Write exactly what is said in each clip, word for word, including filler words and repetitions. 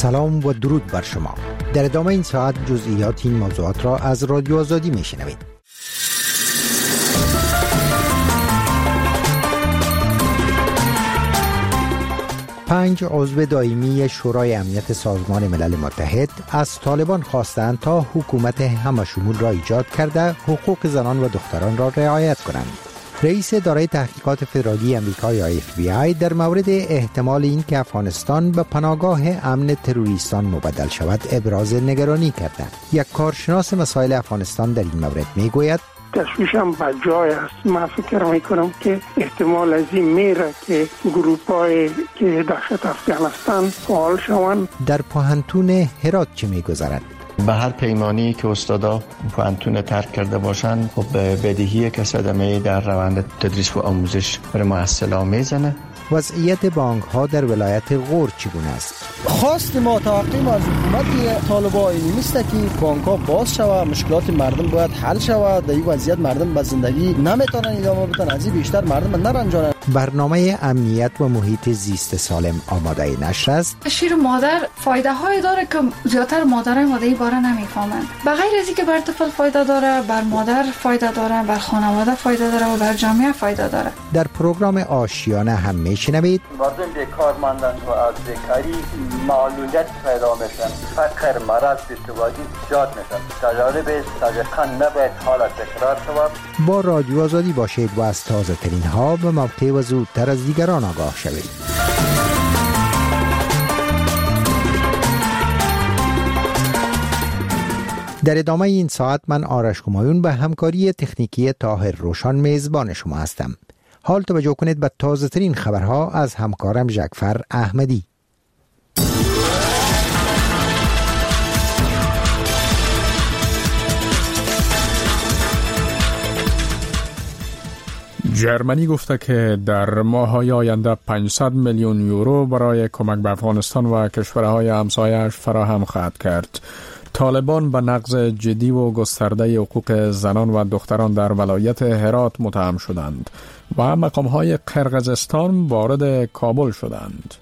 سلام و درود بر شما. در ادامه این ساعت جزئیات این موضوعات را از رادیو آزادی میشنوید. پنج عضو دائمی شورای امنیت سازمان ملل متحد از طالبان خواستند تا حکومت همشمول را ایجاد کرده حقوق زنان و دختران را رعایت کنند. رئیس اداره تحقیقات فدرالی آمریکا یا اف بی آی در مورد احتمال این که افغانستان به پناهگاه امن تروریستان مبدل شود ابراز نگرانی کرده. یک کارشناس مسائل افغانستان در این مورد میگوید تشویشم به جای است. من فکر میکنم که احتمال از این میره که گروپ‌های که داخل افغانستان فعال شوند. در پوهنتون هرات چه میگذرد؟ به هر پیمانی که استادا پوهنتون ترک کرده باشند خب بدیهیه که صدمه در روند تدریس و آموزش بر محصلان میزنه. وضعیت بانک ها در ولایت غور چگونه است؟ خواست ما توقع ما از حکومت طالبان این است که بانک ها باز شود، مشکلات مردم باید حل شود. در این وضعیت مردم به زندگی نمیتونن ادامه بدن، از این بیشتر مردم نرنجانن. برنامه امنیت و محیط زیست سالم آماده نشر است. شیر مادر فایده های داره که زیادتر مادرای مادری باره نمیفهمند. به غیر از اینکه بر طفل فایده داره، بر مادر فایده داره، بر خانواده فایده داره و بر جامعه فایده داره. در پروگرام آشیانه هم میشنوید مردم بیکار ماندن و از بیکاری معلولیت پیدا میشن، فقر، مرض، بی‌سوادی زیاد میشن. تجارب سابقا نباید حالت تکرار شود. با رادیو آزادی باشید و از تازه ترین ها به موقع و زودتر از دیگران آگاه شوید. در ادامه این ساعت من آرش همایون به همکاری تکنیکی طاهر روشان میزبان شما هستم. حال توجه کنید به تازه ترین خبرها از همکارم جعفر احمدی. جرمنی گفته که در ماه‌های آینده پانصد میلیون یورو برای کمک به افغانستان و کشورهای همسایه‌اش فراهم خواهد کرد. طالبان به نقض جدی و گسترده حقوق زنان و دختران در ولایت هرات متهم شدند و مقام‌های قرقیزستان وارد کابل شدند.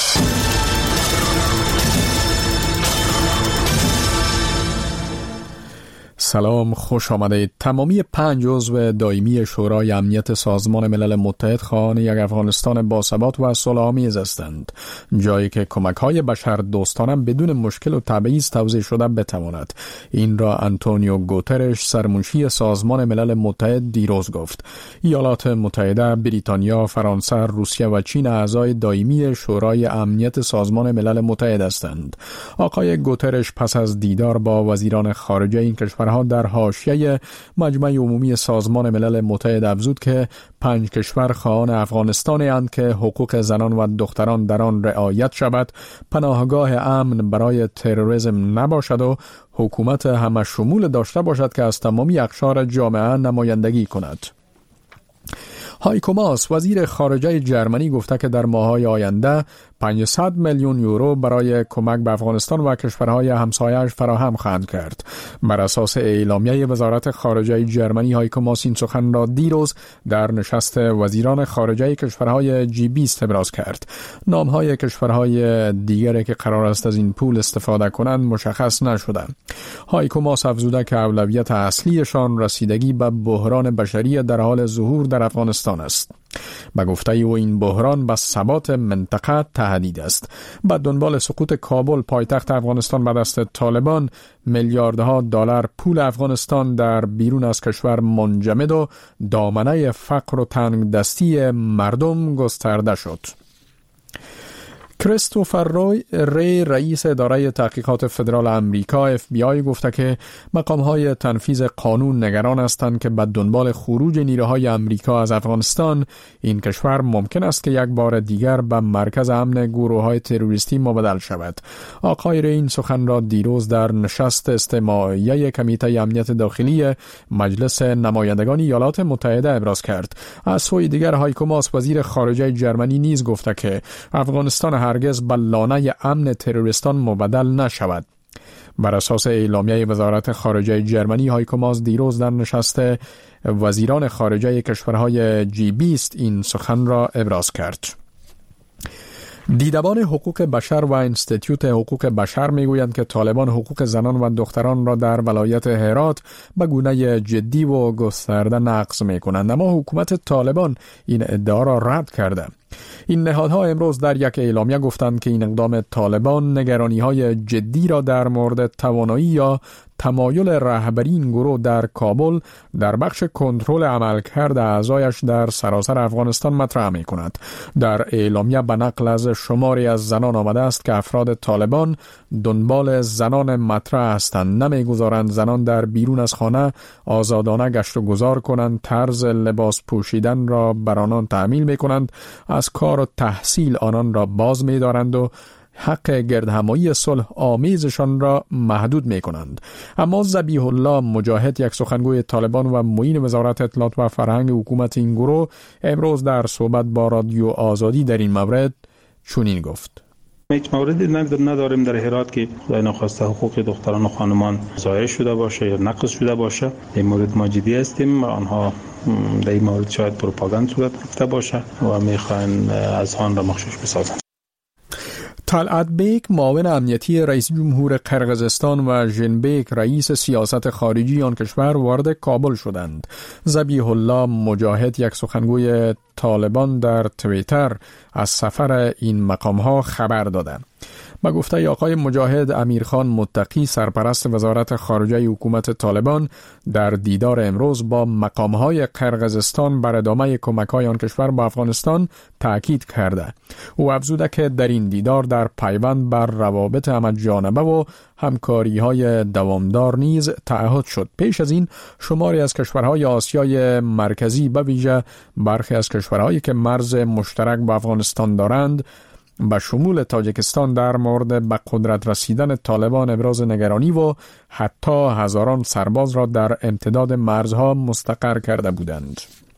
سلام، خوش آمدید. تمامی پنج عضو دائمی شورای امنیت سازمان ملل متحد خواهان یک افغانستان باثبات و صلح‌آمیز هستند، جایی که کمک‌های بشر دوستانه بدون مشکل و تبعیض توزیع شده بتواند. این را آنتونیو گوترش، سرمنشی سازمان ملل متحد، دیروز گفت. ایالات متحده، بریتانیا، فرانسه، روسیه و چین اعضای دائمی شورای امنیت سازمان ملل متحد هستند. آقای گوترش پس از دیدار با وزیران خارجه این کشورها در حاشیه مجمع عمومی سازمان ملل متحد افزود که پنج کشور خواهان افغانستان اند که حقوق زنان و دختران در آن رعایت شود، پناهگاه امن برای تروریسم نباشد و حکومت همه شمول داشته باشد که از تمامی اقشار جامعه نمایندگی کند. هایکو ماس، وزیر خارجه جرمنی، گفته که در ماه‌های آینده پانصد میلیون یورو برای کمک به افغانستان و کشورهای همسایه‌اش فراهم خواهند کرد. بر اساس اعلامیه وزارت خارجه جرمنی، هایکو ماس این سخن را دیروز در نشست وزیران خارجه کشورهای جی بیست ابراز کرد. نام‌های کشورهای دیگری که قرار است از این پول استفاده کنند مشخص نشده. هایکو ماس افزوده که اولویت اصلیشان رسیدگی به بحران بشری در حال ظهور در افغانستان است. به گفته او این بحران به ثبات منطقه تهدید است. به دنبال سقوط کابل پایتخت افغانستان به دست طالبان، میلیاردها دلار پول افغانستان در بیرون از کشور منجمد و دامنه فقر و تنگ دستی مردم گسترده شد. کریستوفر روی ری، رئیس اداره تحقیقات فدرال آمریکا اف بی آی، گفته که مقام‌های تنفیذ قانون نگران هستند که به دنبال خروج نیروهای آمریکا از افغانستان این کشور ممکن است که یک بار دیگر به مرکز امن گروه‌های تروریستی مبدل شود. آقای ری این سخن را دیروز در نشست استماعیه کمیته امنیت داخلی مجلس نمایندگان ایالات متحده ابراز کرد. از سوی دیگر هایکو ماس، وزیر خارجه جرمنی، نیز گفته که افغانستان هرگز به لانه امن تروریستان مبدل نشود. بر اساس اعلامیه وزارت خارجه جرمنی، هایکو ماس دیروز در نشست وزیران خارجه کشورهای جی بیست این سخن را ابراز کرد. دیدبان حقوق بشر و انستیتیوت حقوق بشر میگویند که طالبان حقوق زنان و دختران را در ولایت هرات به گونه جدی و گسترده نقض میکنند، اما حکومت طالبان این ادعا را رد کرده. این نهادها امروز در یک اعلامیه گفتند که این اقدام طالبان نگرانی‌های جدی را در مورد توانایی یا تمایل رهبری این گروه در کابل در بخش کنترل عملکرد اعضایش در سراسر افغانستان مطرح می‌کند. در اعلامیه به نقل از شماری از زنان آمده است که افراد طالبان دنبال زنان مطرح هستند، نمی‌گذارند زنان در بیرون از خانه آزادانه گشت و گذار کنند، طرز لباس پوشیدن را بر آنان تأمین می‌کنند، از کار و تحصیل آنان را باز می‌دارند و حق گردهمایی صلح آمیزشان را محدود می کنند. اما ذبیح الله مجاهد، یک سخنگوی طالبان و معین وزارت اطلاعات و فرهنگ حکومت این گروه، امروز در صحبت با رادیو آزادی در این مورد چنین گفت: هیچ موردی نداریم در هرات که خدای نخواسته حقوق دختران و خانمان ضایع شده باشه یا نقض شده باشه. این مورد ما جدی هستیم. آنها در این مورد شاید پروپاگاند صورت گرفته باشه و میخواین از آن را مخشوش بسازند. طلعت بیک، معاون امنیتی رئیس جمهور قرقیزستان، و ژنبک، رئیس سیاست خارجی آن کشور، وارد کابل شدند. ذبیح الله مجاهد، یک سخنگوی طالبان، در توییتر از سفر این مقام‌ها خبر داده. با گفته آقای مجاهد، امیرخان متقی، سرپرست وزارت خارجه حکومت طالبان، در دیدار امروز با مقام‌های قرقیزستان بر ادامه کمک‌های آن کشور با افغانستان تأکید کرده. او افزوده که در این دیدار در پیوند بر روابط همه‌جانبه و همکاری‌های دوامدار نیز تعهد شد. پیش از این شماری از کشورهای آسیای مرکزی، به ویژه برخی از کشورهایی که مرز مشترک با افغانستان دارند، به شمول تاجیکستان، در مورد به قدرت رسیدن طالبان ابراز نگرانی و حتی هزاران سرباز را در امتداد مرزها مستقر کرده بودند.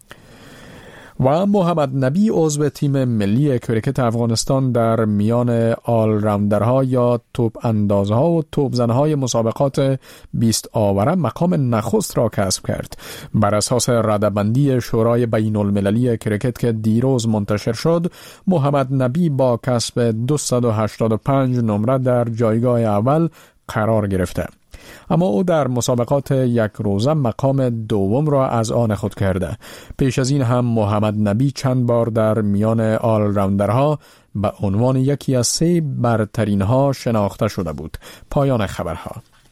و محمد نبی، عضو تیم ملی کرکت افغانستان، در میان آل راوندرها یا توپ اندازها و توپ زنهای مسابقات بیست آوره مقام نخست را کسب کرد. بر اساس رده‌بندی شورای بین المللی کرکت که دیروز منتشر شد، محمد نبی با کسب دویست و هشتاد و پنج نمره در جایگاه اول قرار گرفته، اما او در مسابقات یک روزه مقام دوم را از آن خود کرده. پیش از این هم محمد نبی چند بار در میان آل راوندرها به عنوان یکی از سه برترین ها شناخته شده بود. پایان خبرها.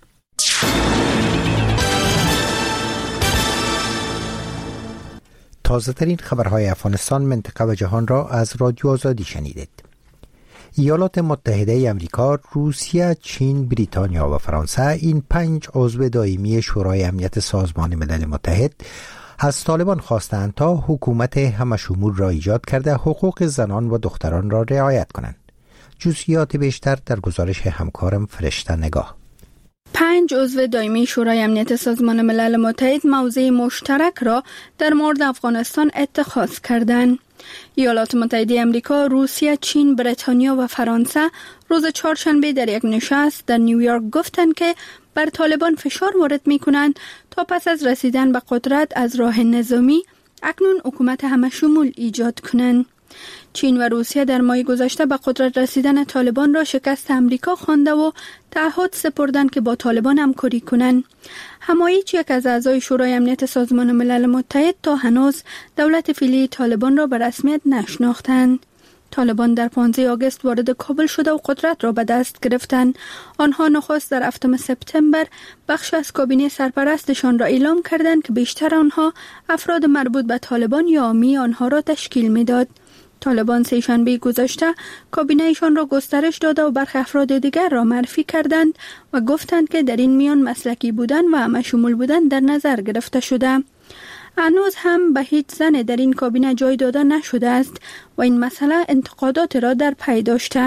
تازه ترین خبرهای افغانستان، منطقه و جهان را از رادیو آزادی شنیدید. ایالات متحده امریکا، روسیه، چین، بریتانیا و فرانسه، این پنج عضو دائمی شورای امنیت سازمان ملل متحد، از طالبان خواستند تا حکومت همه‌شمول را ایجاد کرده حقوق زنان و دختران را رعایت کنند. جزئیات بیشتر در گزارش همکارم فرشته نگاه. پنج عضو دائمی شورای امنیت سازمان ملل متحد موضع مشترک را در مورد افغانستان اتخاذ کردند. ایالات متحده امریکا، روسیه، چین، بریتانیا و فرانسه روز چهارشنبه در یک نشست در نیویورک گفتند که بر طالبان فشار وارد می‌کنند تا پس از رسیدن به قدرت از راه نظامی اکنون حکومت همه‌شمول ایجاد کنند. چین و روسیه در ماه گذشته به قدرت رسیدن طالبان را شکست امریکا خوانده و تعهد سپردند که با طالبان همکاری کنند. اما هیچ یک از اعضای شورای امنیت سازمان ملل متحد تا هنوز دولت فعلی طالبان را به رسمیت نشناختند. طالبان در پانزده آگوست وارد کابل شده و قدرت را به دست گرفتند. آنها نخست در هفتم سپتامبر بخش از کابینه سرپرستشان را اعلام کردند که بیشتر آنها افراد مربوط به طالبان یا حامی آنها را تشکیل می‌داد. طالبان سه شنبه گذشته کابینه‌شان را گسترش داده و برخی افراد دیگر را معرفی کردند و گفتند که در این میان مسلکی بودن و همه‌شمول بودن در نظر گرفته شده. هنوز هم به هیچ زن در این کابینه جای داده نشده است و این مسئله انتقادات را در پی داشته.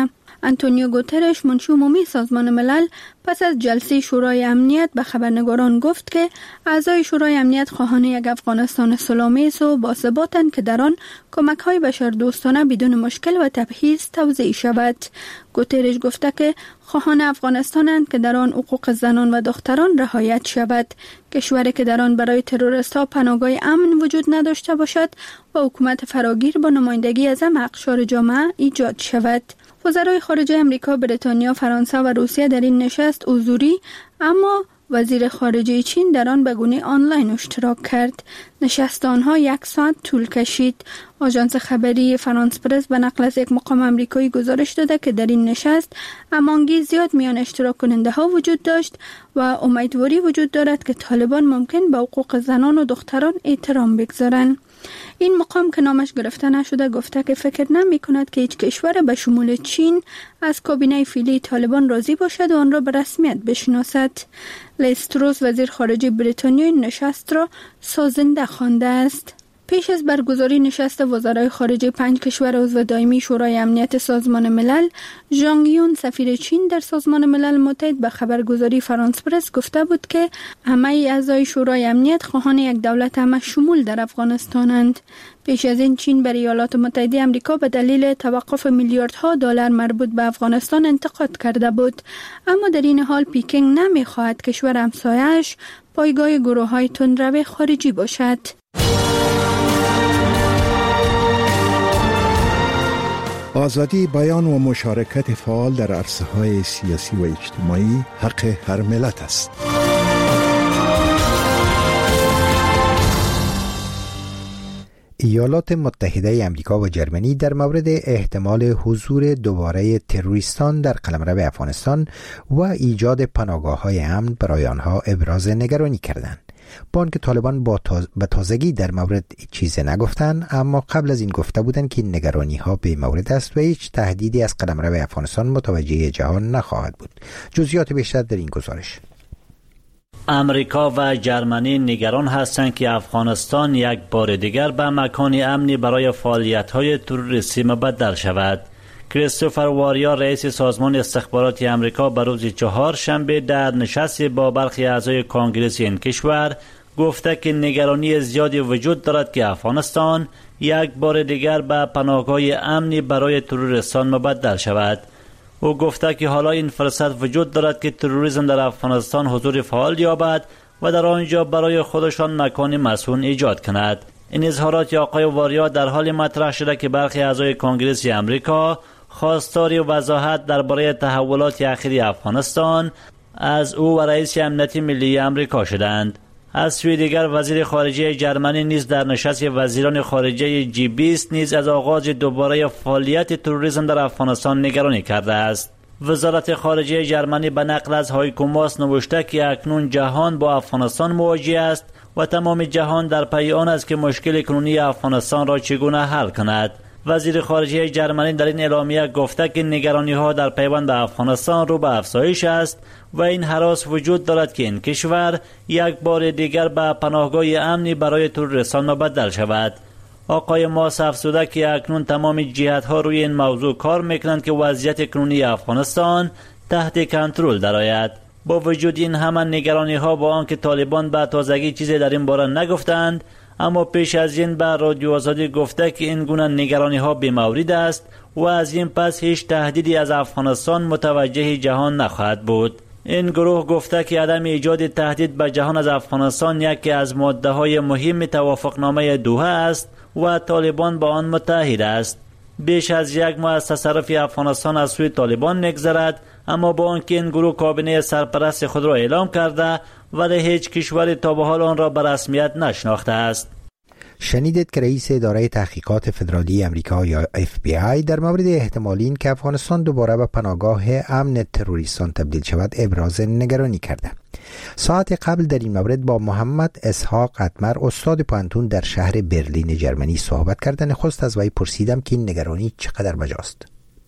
آنتونیو گوترش منشی عمومی سازمان ملل پس از جلسه شورای امنیت به خبرنگاران گفت که اعضای شورای امنیت خواهان یک افغانستان صلح‌آمیز و باثباتند که در آن کمک‌های بشردوستانه بدون مشکل و تبعیض توزیع شود. گوترش گفته که خواهان افغانستانند که در آن حقوق زنان و دختران رعایت شود، کشوری که در آن برای تروریست‌ها پناهگاه امن وجود نداشته باشد و حکومت فراگیر با نمایندگی از همه اقشار جامعه ایجاد شود. وزرای خارجه امریکا، بریتانیا، فرانسه و روسیه در این نشست حضوری، اما وزیر خارجه چین در آن به گونه آنلاین اشتراک کرد. نشست آنها یک ساعت طول کشید. آژانس خبری فرانس پرس به نقل از یک مقام امریکایی گزارش داده که در این نشست هماهنگی زیاد میان اشتراک کننده ها وجود داشت و امیدواری وجود دارد که طالبان ممکن به حقوق زنان و دختران احترام بگذارند. این مقام که نامش گرفته نشده گفته که فکر نمی کند که هیچ کشور به شمول چین از کابینه فعلی طالبان راضی باشد و آن را به رسمیت بشناسد. لیز تروس وزیر خارجه بریتانیا این نشست را سازنده خوانده است. پیش از برگزاری نشست وزرای خارجه پنج کشور عضو دائمی شورای امنیت سازمان ملل، ژانگ یون سفیر چین در سازمان ملل متحد به خبرگزاری فرانس پرس گفته بود که همه اعضای شورای امنیت خواهان یک دولت همه شمول در افغانستانند. پیش از این چین بر ایالات متحده آمریکا به دلیل توقف میلیاردها دلار مربوط به افغانستان انتقاد کرده بود، اما در این حال پیکینگ نمی‌خواهد کشور همسایه‌اش پایگاه گروه‌های تندرو خارجی باشد. آزادی بیان و مشارکت فعال در عرصه‌های سیاسی و اجتماعی حق هر ملت است. ایالات متحده آمریکا و جرمنی در مورد احتمال حضور دوباره تروریستان در قلمرو افغانستان و ایجاد پناهگاه‌های امن برای آنها ابراز نگرانی کردند. با آنکه طالبان با تاز... به تازگی در مورد چیزی نگفتند، اما قبل از این گفته بودند که نگرانی ها به مورد است و هیچ تهدیدی از قلمرو افغانستان متوجه جهان نخواهد بود. جزئیات بیشتر در این گزارش. امریکا و جرمنی نگران هستند که افغانستان یک بار دیگر به مکان امنی برای فعالیت‌های تروریستی مبدل شود. کریستوفر واریا رئیس سازمان استخباراتی امریکا به روز چهارشنبه در نشستی با برخی اعضای کانگرس این کشور گفته که نگرانی زیادی وجود دارد که افغانستان یک بار دیگر به پناهگاه امنی برای تروریستان مبدل شود. او گفته که حالا این فرصت وجود دارد که تروریسم در افغانستان حضور فعال یابد و در آنجا برای خودشان مکان مسکون ایجاد کند. این اظهارات آقای واریا در حال مطرح شده که برخی اعضای کانگرس امریکا خواستار وضاحت درباره تحولات اخیر افغانستان از او و رئیس امنیت ملی امریکا شدند. از سوی دیگر وزیر خارجه جرمنی نیز در نشست وزیران خارجه جی بیست نیز از آغاز دوباره فعالیت تروریسم در افغانستان نگرانی کرده است. وزارت خارجه جرمنی به نقل از هایکو ماس نوشته که اکنون جهان با افغانستان مواجه است و تمام جهان در پی آن است که مشکل کنونی افغانستان را چگونه حل کند. وزیر خارجه جرمنی در این اعلامیه گفته که نگرانی‌ها در پیوند به افغانستان رو به افزایش است و این هراس وجود دارد که این کشور یک بار دیگر به پناهگاه امنی برای تروریستان مبدل شود. آقای ماس افزوده که اکنون تمام جهت‌ها روی این موضوع کار می‌کنند که وضعیت کنونی افغانستان تحت کنترل درآید. با وجود این همه نگرانی‌ها، با آنکه طالبان به تازگی چیزی در این باره نگفتند، اما پیش از این به رادیو آزادی گفته که این گونه نگرانی‌ها بی‌مورد است و از این پس هیچ تهدیدی از افغانستان متوجه جهان نخواهد بود. این گروه گفته که عدم ایجاد تهدید به جهان از افغانستان یکی از ماده‌های مهم توافقنامه دوحه است و طالبان با آن متحد است. بیش از یک ماه از تصرف افغانستان از سوی طالبان می‌گذرد، اما با آنکه این گروه کابینه سرپرست خود را اعلام کرده ولی هیچ کشوری تا به حال آن را به رسمیت نشناخته است. شنیدید که رئیس اداره تحقیقات فدرالی امریکا یا اف بی آی در مورد احتمال این که افغانستان دوباره به پناهگاه امن تروریستان تبدیل شود ابراز نگرانی کرده. ساعت قبل در این مورد با محمد اسحاق اتمر استاد پانتون در شهر برلین جرمنی صحبت کردن. نخست از وی پرسیدم که این نگرانی چقدر بجاست.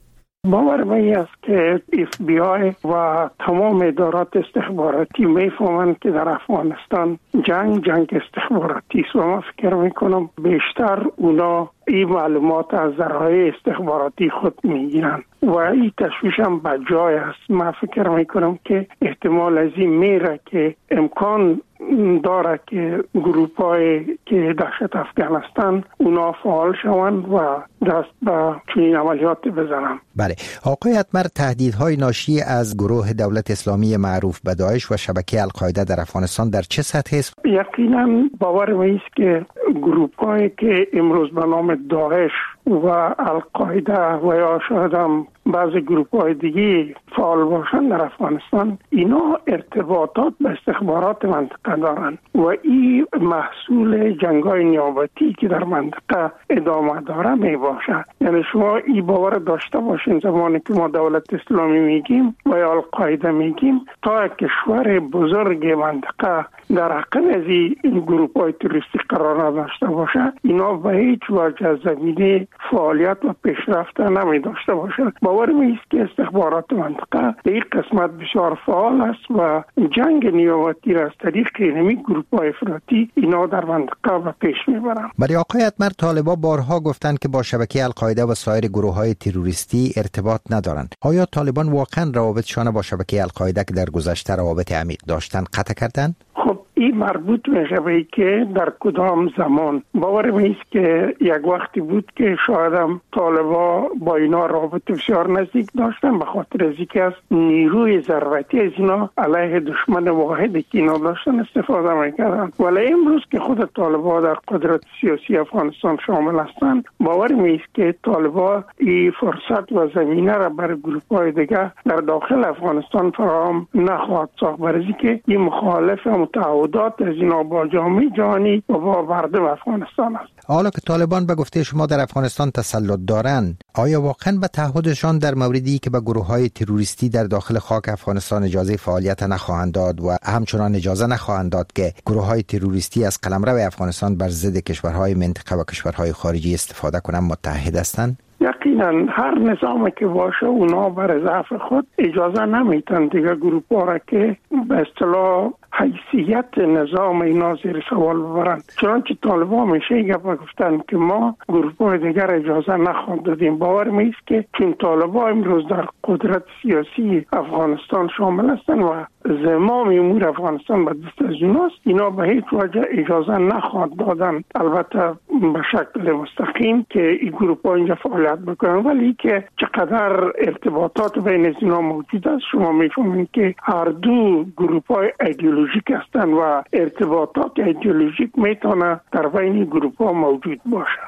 باور می است که اف بی آی و تمام ادارات استخباراتی میفهمند که در افغانستان جنگ جنگ استخباراتی است و ما فکر میکنم بیشتر اونا این معلومات از ذرایع استخباراتی خود میگیرن و این تشویش هم بجای است. من فکر میکنم که احتمال از این میره که امکان داره که گروپ های که داخل افغانستان اونا فعال شوند و دست به چنین عملیات بزنن. بله آقای اتمر، تهدیدهای ناشی از گروه دولت اسلامی معروف به داعش و شبکه القاعده در افغانستان در چه سطح است؟ یقینا باور می است که گروپ هایی که امروز به نام داعش و القاعده و یا شاید هم بعضی گروپ های دیگه فعال باشند در افغانستان، اینا ارتباطات به استخبارات منطقه دارند و این محصول جنگای نیابتی که در منطقه ادامه داره می باشد. یعنی شما این باور داشته باشین زمانی که ما دولت اسلامی میگیم و یا القاعده میگیم، تا کشور بزرگ منطقه در عقب از این گروپ های تروریستی قرار نداشته باشه، اینا به هیچ وجه زمینه فعالیت و پیشرفت نمی داشته باشه. باور می است که استخبارات منطقه به این قسمت بسیار فعال است و جنگ نیابتی را از طریق اینمی گروپ های افراطی اینا در منطقه به پیش میبرند. برای آقای اتمر، طالبان بارها گفتند که با شبکه القاعده و سایر گروه های تروریستی ارتباط ندارند. آیا طالبان واقعا روابطشان با شبکه القاعده که در گذشته روابط عمیق داشتند قطع کردند؟ خب این مربوط میشه به که در کدام زمان. باور میست که یک وقتی بود که شاید هم طالبا با اینا رابطه بسیار نزدیک داشتن، به خاطر از اینکه از نیروی ضربتی از اینا علیه دشمن واحدی که اینا داشتن استفاده میکردن. ولی امروز که خود طالبا در قدرت سیاسی افغانستان شامل هستند، باور میست که طالبا این فرصت و زمینه را برای گروپ های دیگه در داخل افغانستان فراهم نخواهد ساخت، برای اینکه این مخالف متعهدات از اینا با جامعه جهانی و با مردم افغانستان است. حالا که طالبان به گفته شما در افغانستان تسلط دارند، آیا واقعا به تعهدشان در موردی که به گروه‌های تروریستی در داخل خاک افغانستان اجازه فعالیت نخواهند داد و همچنان اجازه نخواهند داد که گروه‌های تروریستی از قلمرو افغانستان بر ضد کشورهای منطقه و کشورهای خارجی استفاده کنند متحد هستند؟ یقینا هر نظامی که باشه اونا بر ضعف خود اجازه نمیتن دیگه گروپ ها را که به اصطلاح حیثیت نظام اینا زیر سوال ببرند. چنانچه طالبان میشه گپ گفتن که ما گروپ های دیگر اجازه نخواهند دادیم. باور میست که چون طالبان امروز در قدرت سیاسی افغانستان شامل هستند و زمام امور افغانستان به دست از اوناست، اینا به هیچ وجه اجازه نخواهند دادن، البته به شکل مستقیم، که این گروپ ها اینجا فعالیت بکنن. ولی که چقدر ارتباطات بین از اینا موجود است شما میفهمید که هر دو گروپ های ایدئولوژیک هستند و ارتباطات ایدئولوژیک میتونه در بین گروپ ها موجود باشه.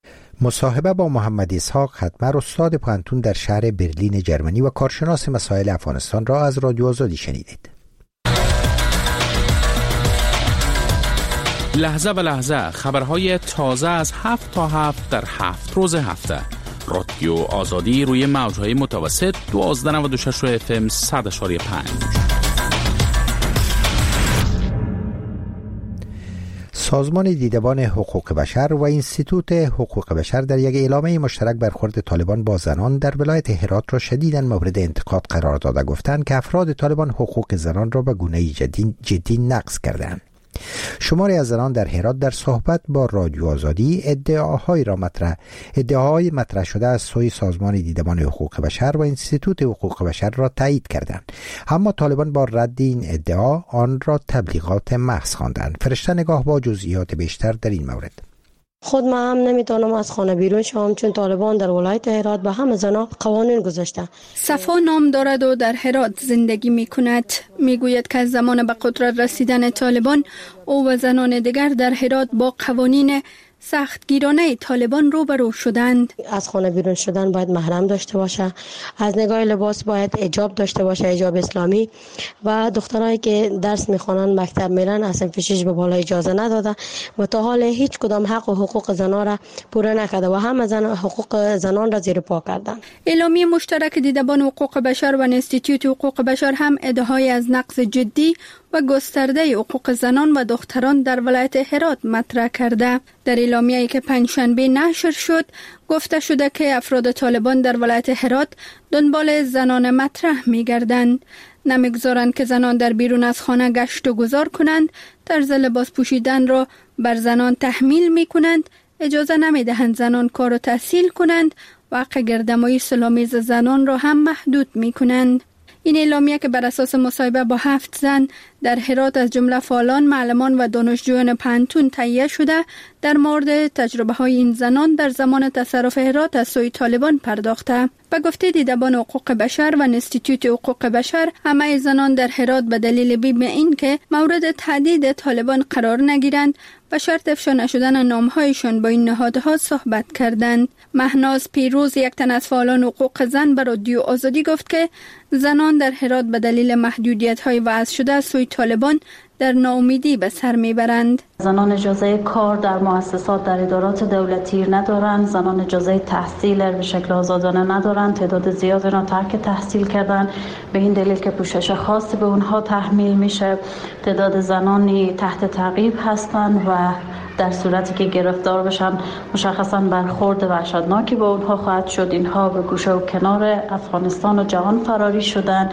مصاحبه با محمد اسحاق ختمر، استاد پانتون در شهر برلین جرمنی و کارشناس مسائل افغانستان را از رادیو آزادی شنیدید. لحظه به لحظه خبرهای تازه از هفت تا هفت در هفت روز هفته. رادیو آزادی روی موجهای متوسط دوازده نود و شش اف ام صد اشاری پنج. سازمان دیدبان حقوق بشر و انستیتوت حقوق بشر در یک اعلامیه مشترک برخورد طالبان با زنان در ولایت هرات را شدیداً مورد انتقاد قرار داده، گفتند که افراد طالبان حقوق زنان را به گونه‌ای جدی, جدی نقض کردند. شماری از زنان در هرات در صحبت با رادیو آزادی ادعاهای را مطرح ادعاهای مطرح شده از سوی سازمان دیدبان حقوق بشر و انستیتوت حقوق بشر را تایید کردند، اما طالبان با رد این ادعا آن را تبلیغات محض خواندند. فرشته نگاه با جزئیات بیشتر در این مورد. خود من هم نمیتونم از خانه بیرون شوم چون طالبان در ولایت هرات به همه زنا قوانین گذاشته. صفا نام دارد و در هرات زندگی میکند. میگوید که از زمان به قدرت رسیدن طالبان او و زنان دیگر در هرات با قوانین سختگیرانه طالبان روبرو شدند. از خانه بیرون شدن باید محرم داشته باشه، از نگاه لباس باید حجاب داشته باشه، حجاب اسلامی، و دخترایی که درس میخوانن مکتب میرن از صنف شش به بالا اجازه نداده و تا حال هیچ کدام حق و حقوق زنان را پوره نکرده و همه زن حقوق زنان را زیر پا کردن. اعلامیه مشترک دیدبان حقوق بشر و انستیتوت حقوق بشر هم ادعای از نقض جدی و گسترده حقوق زنان و دختران در ولایت هرات مطرح کرده. در اعلامیه‌ای که پنجشنبه نشر شد گفته شده که افراد طالبان در ولایت هرات دنبال زنان مطرح می‌گردند. نمیگذارند که زنان در بیرون از خانه گشت و گذار کنند، طرز لباس پوشیدن را بر زنان تحمیل می کنند، اجازه نمی دهند زنان کار و تحصیل کنند و حق گردمایی صلح‌آمیز زنان را هم محدود می کنند. این اعلامیه که بر اساس مصاحبه با هفت زن در هرات از جمله فعالان، معلمان و دانشجویان پانتون تهیه شده در مورد تجربه های این زنان در زمان تصرف هرات از سوی طالبان پرداخته. به گفته دیدبان حقوق بشر و انستیتوت حقوق بشر، همه زنان در هرات به دلیل بیم این که مورد تهدید طالبان قرار نگیرند و شرط افشا نشدن نامهایشان با این نهادها صحبت کردند. مهناز پیروز، یک تن از فعالان حقوق زن، به رادیو آزادی گفت که زنان در هرات به دلیل محدودیت‌های وضع شده از سوی طالبان در ناامیدی به سر میبرند. زنان اجازه کار در مؤسسات در ادارات دولتی ندارند، زنان اجازه تحصیل به شکل آزادانه ندارند، تعداد زیادی را ترک تحصیل کردن به این دلیل که پوشش خاصی به اونها تحمیل میشه. تعداد زنانی تحت تعقیب هستند و در صورتی که گرفتار بشن مشخصا برخورد وحشتناکی با اونها خواهد شد. اینها به گوشه و کنار افغانستان و جهان فراری شدن.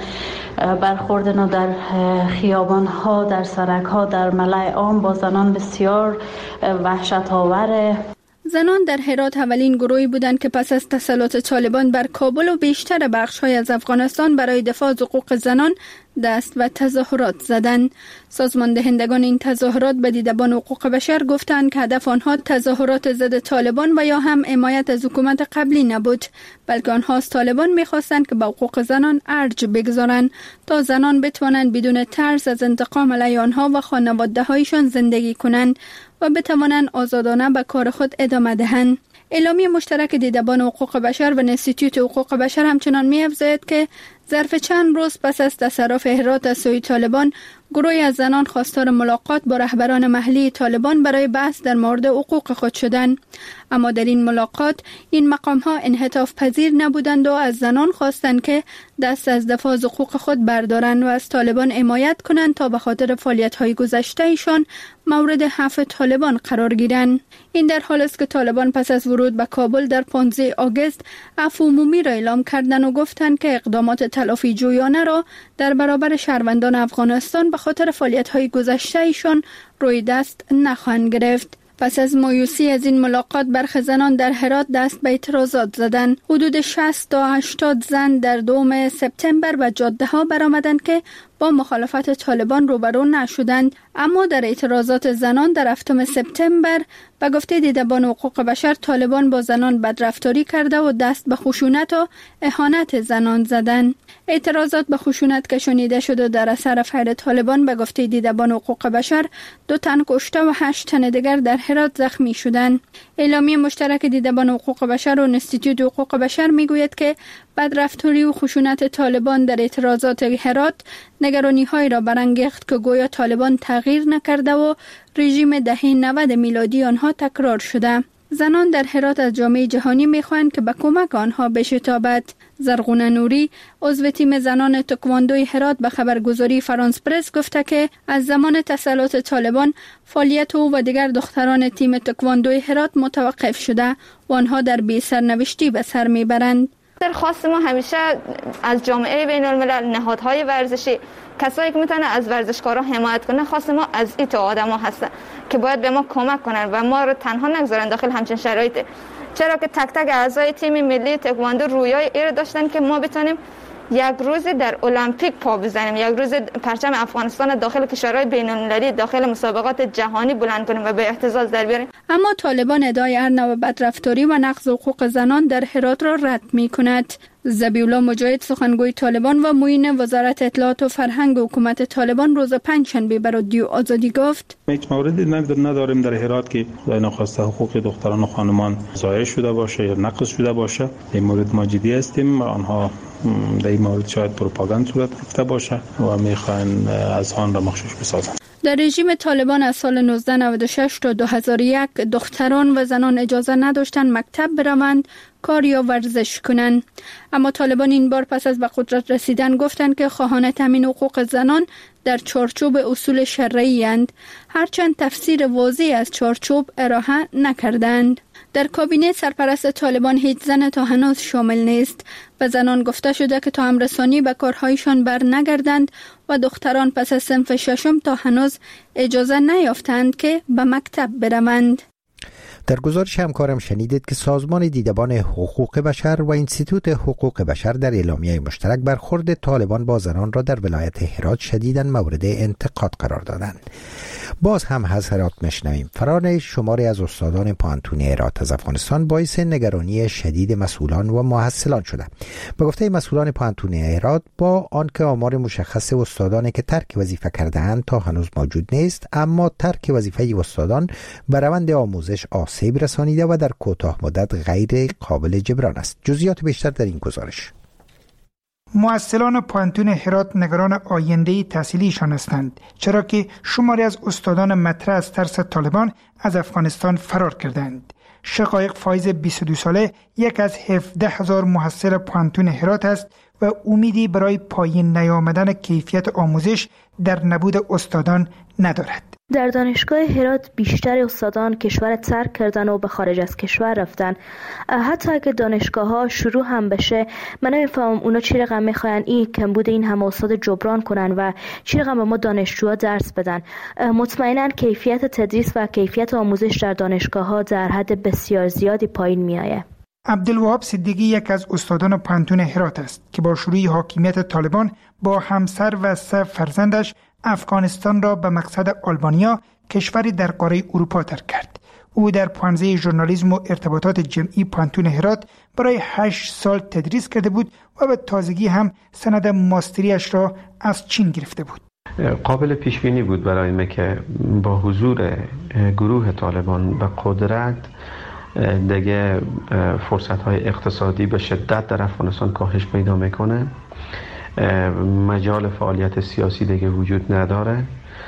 برخورد اینا در خیابان ها، در سرک ها، در ملأ عام با زنان بسیار وحشت آوره. زنان در هرات اولین گروهی بودند که پس از تسلط طالبان بر کابل و بیشتر بخش‌های از افغانستان برای دفاع از حقوق زنان دست و تظاهرات زدند. سازمان دهندگان این تظاهرات به دیدبان حقوق بشر گفتند که هدف آنها تظاهرات ضد طالبان و یا هم حمایت از حکومت قبلی نبود، بلکه آنها از طالبان می‌خواستند که به حقوق زنان ارج بگذارند تا زنان بتوانند بدون ترس از انتقام علیه آنها و خانواده‌هایشان زندگی کنند و بتوانند آزادانه به کار خود ادامه دهند. اعلامیه مشترک دیدبان حقوق بشر و انستیتوت حقوق بشر همچنان می‌افزاید که ظرف چند روز پس از تصرف هرات از سوی طالبان، گروهی از زنان خواستار ملاقات با رهبران محلی طالبان برای بحث در مورد حقوق خود شدند. اما در این ملاقات این مقام‌ها انعطاف پذیر نبودند و از زنان خواستند که دست از دفاع از حقوق خود بردارند و از طالبان حمایت کنند تا به خاطر فعالیت‌های گذشته‌شان مورد حرف طالبان قرار گیرند. این در حالی است که طالبان پس از ورود به کابل در پانزده آگوست عفو عمومی را اعلام کردند و گفتند که اقدامات تلافی جویانه را در برابر شهروندان افغانستان به خاطر فعالیت‌های گذشته‌شان روی دست نخواهند گرفت. پس از مایوسی از این ملاقات، برخی زنان در هرات دست به اعتراضات زدند. حدود شصت تا هشتاد زن در دوم سپتامبر به جاده‌ها برآمدند که با مخالفت طالبان روبرو نشدند. اما در اعتراضات زنان در هفتم سپتامبر به گفته دیدبان حقوق بشر، طالبان با زنان بدرفتاری کرده و دست به خشونت و اهانت زنان زدند. اعتراضات به خشونت کشانیده شده و در اثر فعل طالبان به گفته دیدبان حقوق بشر دو تن کشته و هشت تن دیگر در هرات زخمی شدند. اعلامیه مشترک دیدبان حقوق بشر و انستیتوت حقوق بشر میگوید که بدرفتاری و خشونت طالبان در اعتراضات هرات نگرانی‌های را برانگیخت که گویا طالبان تغییر نکرده و رژیم دهه نود میلادی آنها تکرار شده. زنان در هرات از جامعه جهانی می‌خواهند که به کمک آنها بشتابد. زرغونه نوری، عضو تیم زنان تکواندوی هرات، به خبرگزاری فرانس پرس گفته که از زمان تسلط طالبان فعالیت او و دیگر دختران تیم تکواندوی هرات متوقف شده و آنها در بی سرنوشتی به سر میبرند. درخواست ما همیشه از جامعه بین الملل، نهادهای ورزشی، کسایی که میتونن از ورزشکارا حمایت کنن، خواست ما از این تو آدما هستن که باید به ما کمک کنن و ما رو تنها نگذارن داخل همچین شرایطی. چرا که تک تک اعضای تیم ملی تکواندو رویای این داشتن که ما بتونیم یک روزی در المپیک پا بزنیم، یک روز پرچم افغانستان داخل کشورهای بین المللی، داخل مسابقات جهانی بلند کنیم و به اعتزاز در بیاریم. اما طالبان ادعای هر نوع بدرفتاری و نقض حقوق زنان در هرات را رد می کند. ذبیح‌الله مجاهد، سخنگوی طالبان و معین وزارت اطلاعات و فرهنگ حکومت طالبان، روز پنجشنبه به رادیو آزادی گفت: هیچ موردی نداریم در هرات که خدای نخواسته حقوق دختران و خانمان ضایع شده باشه یا نقض شده باشه. این مورد ما جدی هستیم. آنها در این مورد شاید پروپاگاند صورت گرفته باشه و میخواین از آن را مخشوش بسازند. در رژیم طالبان از سال نوزده نود و شش تا دو هزار و یک دختران و زنان اجازه نداشتند مکتب بروند، کار یا ورزش کنند. اما طالبان این بار پس از به قدرت رسیدن گفتند که خواهان تامین حقوق زنان در چارچوب اصول شرعی اند، هرچند تفسیر واضحی از چارچوب ارائه نکردند. در کابینه سرپرست طالبان هیچ زن تا هنوز شامل نیست و زنان گفته شده که تا امرسانی به کارهایشان بر نگردند و دختران پس از صنف ششم تا هنوز اجازه نیافتند که به مکتب بروند. در گزارش همکارم شنیدید که سازمان دیدبان حقوق بشر و انستیتوت حقوق بشر در اعلامیه مشترک برخورد طالبان با زنان را در ولایت هرات شدیداً مورد انتقاد قرار دادند. باز هم از هرات میشنویم. فرار شماری از استادان پانتون هرات از افغانستان باعث نگرانی شدید مسئولان و محصلان شده. به گفته مسئولان پانتون هرات، با آنکه آمار مشخص استادانی که ترک وظیفه کرده‌اند تا هنوز موجود نیست، اما ترک وظیفه استادان به روند آموزش آسیب رسانیده و در کوتاه مدت غیر قابل جبران است. جزئیات بیشتر در این گزارش. محصلان پانتون هرات نگران آینده تحصیلیشان هستند، چرا که شماری از استادان مطرح از ترس طالبان از افغانستان فرار کردند. شقایق فایز بیست و دو ساله یک از هفده هزار محصل پانتون هرات است و امیدی برای پایین نیامدن کیفیت آموزش در نبود استادان ندارد. در دانشگاه هرات بیشتر استادان کشور ترک کردن و به خارج از کشور رفتن. حتی اگه دانشگاه ها شروع هم بشه، من نمیفهمم اونا چی رقم میخواین این کمبود این همه استاد جبران کنن و چی رقم به ما دانشجوها درس بدن. مطمئنا کیفیت تدریس و کیفیت آموزش در دانشگاه ها در حد بسیار زیادی پایین میایه. عبدالوهاب صدیقی یک از استادان پانتون هرات است که با شروع حاکمیت طالبان با همسر و سه فرزندش افغانستان را به مقصد آلبانیا، کشوری در قاره اروپا، ترک کرد. او در پانزه ژورنالیسم و ارتباطات جمعی پانتون هرات برای هشت سال تدریس کرده بود و به تازگی هم سند ماستریش را از چین گرفته بود. قابل پیش بینی بود برای ما که با حضور گروه طالبان به قدرت دیگه فرصت‌های اقتصادی به شدت در افغانستان کاهش پیدا میکنه، مجال فعالیت سیاسی دیگه وجود نداره،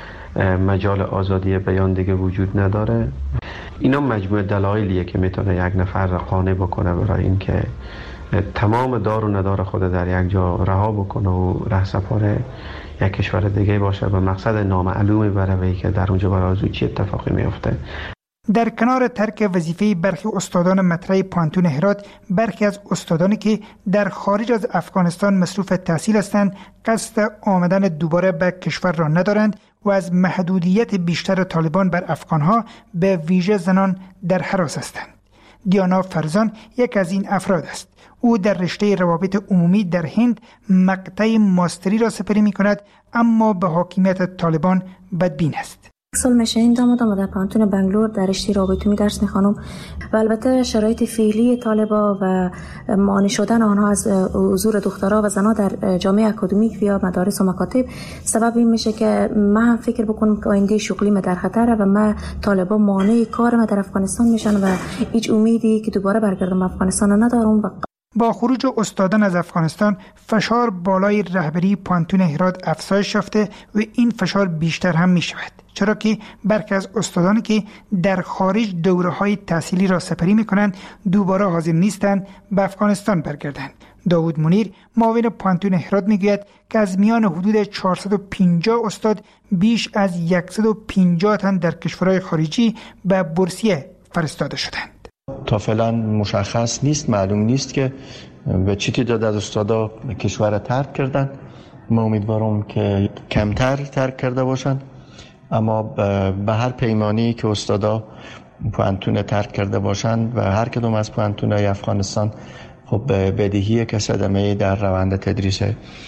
مجال آزادی بیان دیگه وجود نداره. اینا مجموعه دلایلیه که میتونه یک نفر را قانع بکنه برای اینکه تمام دار و ندار خود در یک جا رها بکنه و رهسپار یک کشور دیگه باشه به مقصد نامعلومی برای که در اونجا برای چی اتفاقی میفته. در کنار ترک وظیفه برخی استادان مطرح پانتون هرات، برخی از استادانی که در خارج از افغانستان مصروف تحصیل هستند قصد آمدن دوباره به کشور را ندارند و از محدودیت بیشتر طالبان بر افغانها به ویژه زنان در هراس هستند. دیانا فرزان یک از این افراد است. او در رشته روابط عمومی در هند مقطع ماستری را سپری می کند، اما به حاکمیت طالبان بدبین است. سال میشه این دامادم در پانتون بنگلور در رشته رابطه عمومی درس میخوانم و البته شرایط فعلی طالبا و مانع شدن آنها از حضور دخترها و زنها در جامعه اکادمیک یا مدارس و مکاتب سبب این میشه که من هم فکر بکنم که آینده شغلی ما در خطره و من طالبا مانع کار ما در افغانستان میشن و هیچ امیدی که دوباره برگردم به افغانستان ندارم. و با خروج استادان از افغانستان فشار بالای رهبری پانتون هرات افزایش یافته و این فشار بیشتر هم می شود، چرا که برخی از استادانی که در خارج دوره‌های تحصیلی را سپری می کنند دوباره حاضر نیستند به افغانستان برگردند. داوود منیر معاون پانتون هرات می گوید که از میان حدود چهارصد و پنجاه استاد بیش از صد و پنجاه تن در کشورهای خارجی به بورسیه فرستاده شدند. تا فعلا مشخص نیست، معلوم نیست که به چه تعداد از استادا کشور ترک کردن. ما امیدوارم که کمتر ترک کرده باشن، اما به هر پیمانی که استادا پانتون ترک کرده باشند و هر کدوم از پانتون‌های افغانستان خب بدیهیه که صدمه در روند تدریس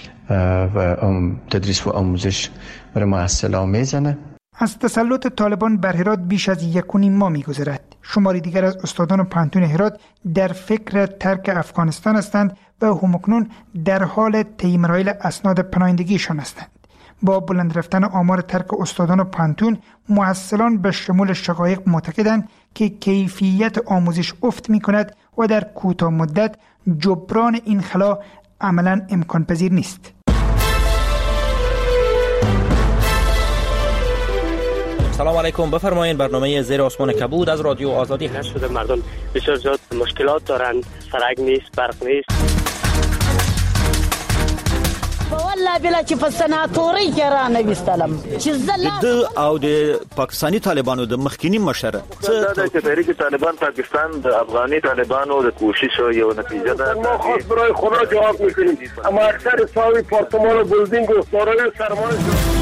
و تدریس و آموزش برای محصلان میزنه. از تسلط طالبان بر هرات بیش از یک و نیم ماه می‌گذرد. شماری دیگر از استادان پانتون هرات در فکر ترک افغانستان هستند و همکنون در حال طی مراحل اسناد پناهندگیشان هستند. با بلند رفتن آمار ترک استادان پانتون، محصلان به شمول شقایق معتقدند که کیفیت آموزش افت می‌کند و در کوتاه مدت جبران این خلا عملاً امکان پذیر نیست. سلام علیکم، بفرمایید. برنامه زیر آسمان کبود از رادیو آزادی هست. شده مردم بسیار زیاد مشکلات دارند، سرک نیست، برق نیست. والله بلا چې په سناتوري کې را نه وستلم چې د او د پاکستانی طالبانو د مخکینی مشر څه د تحریک طالبان پاکستان د افغاني طالبانو د کوشش یو نتیجه ده. ما خاص برای خدا جواب میکنیم، اما اکثر ساوی پارتمان و بلدینگ و سارای سرمایه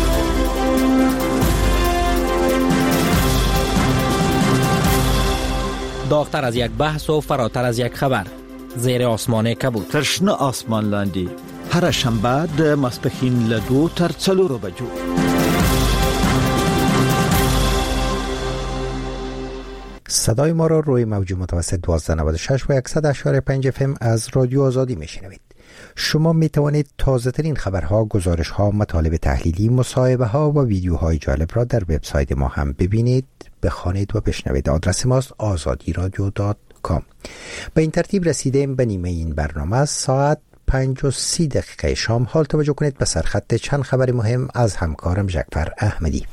داغتر از یک بحث و فراتر از یک خبر. زیر آسمان کبود، ترشنه آسمان لاندی، هر شنبه د ماسپښین له دو تر څلورو بجو. صدای ما را روی موج متوسط دوازده نود و شش و صد و شش و پنج اف ام از رادیو آزادی میشنوید. شما می توانید تازه ترین خبرها، گزارش ها، مطالب تحلیلی، مصاحبه ها و ویدیوهای جالب را در وبسایت ما هم ببینید، بخوانید و بشنوید. آدرس ماست آزادی رادیو دات کام. به این ترتیب رسیدیم به نیمه این برنامه. ساعت پنج و سی دقیقه شام. حال توجه کنید به سرخط چند خبر مهم از همکارم جعفر احمدی.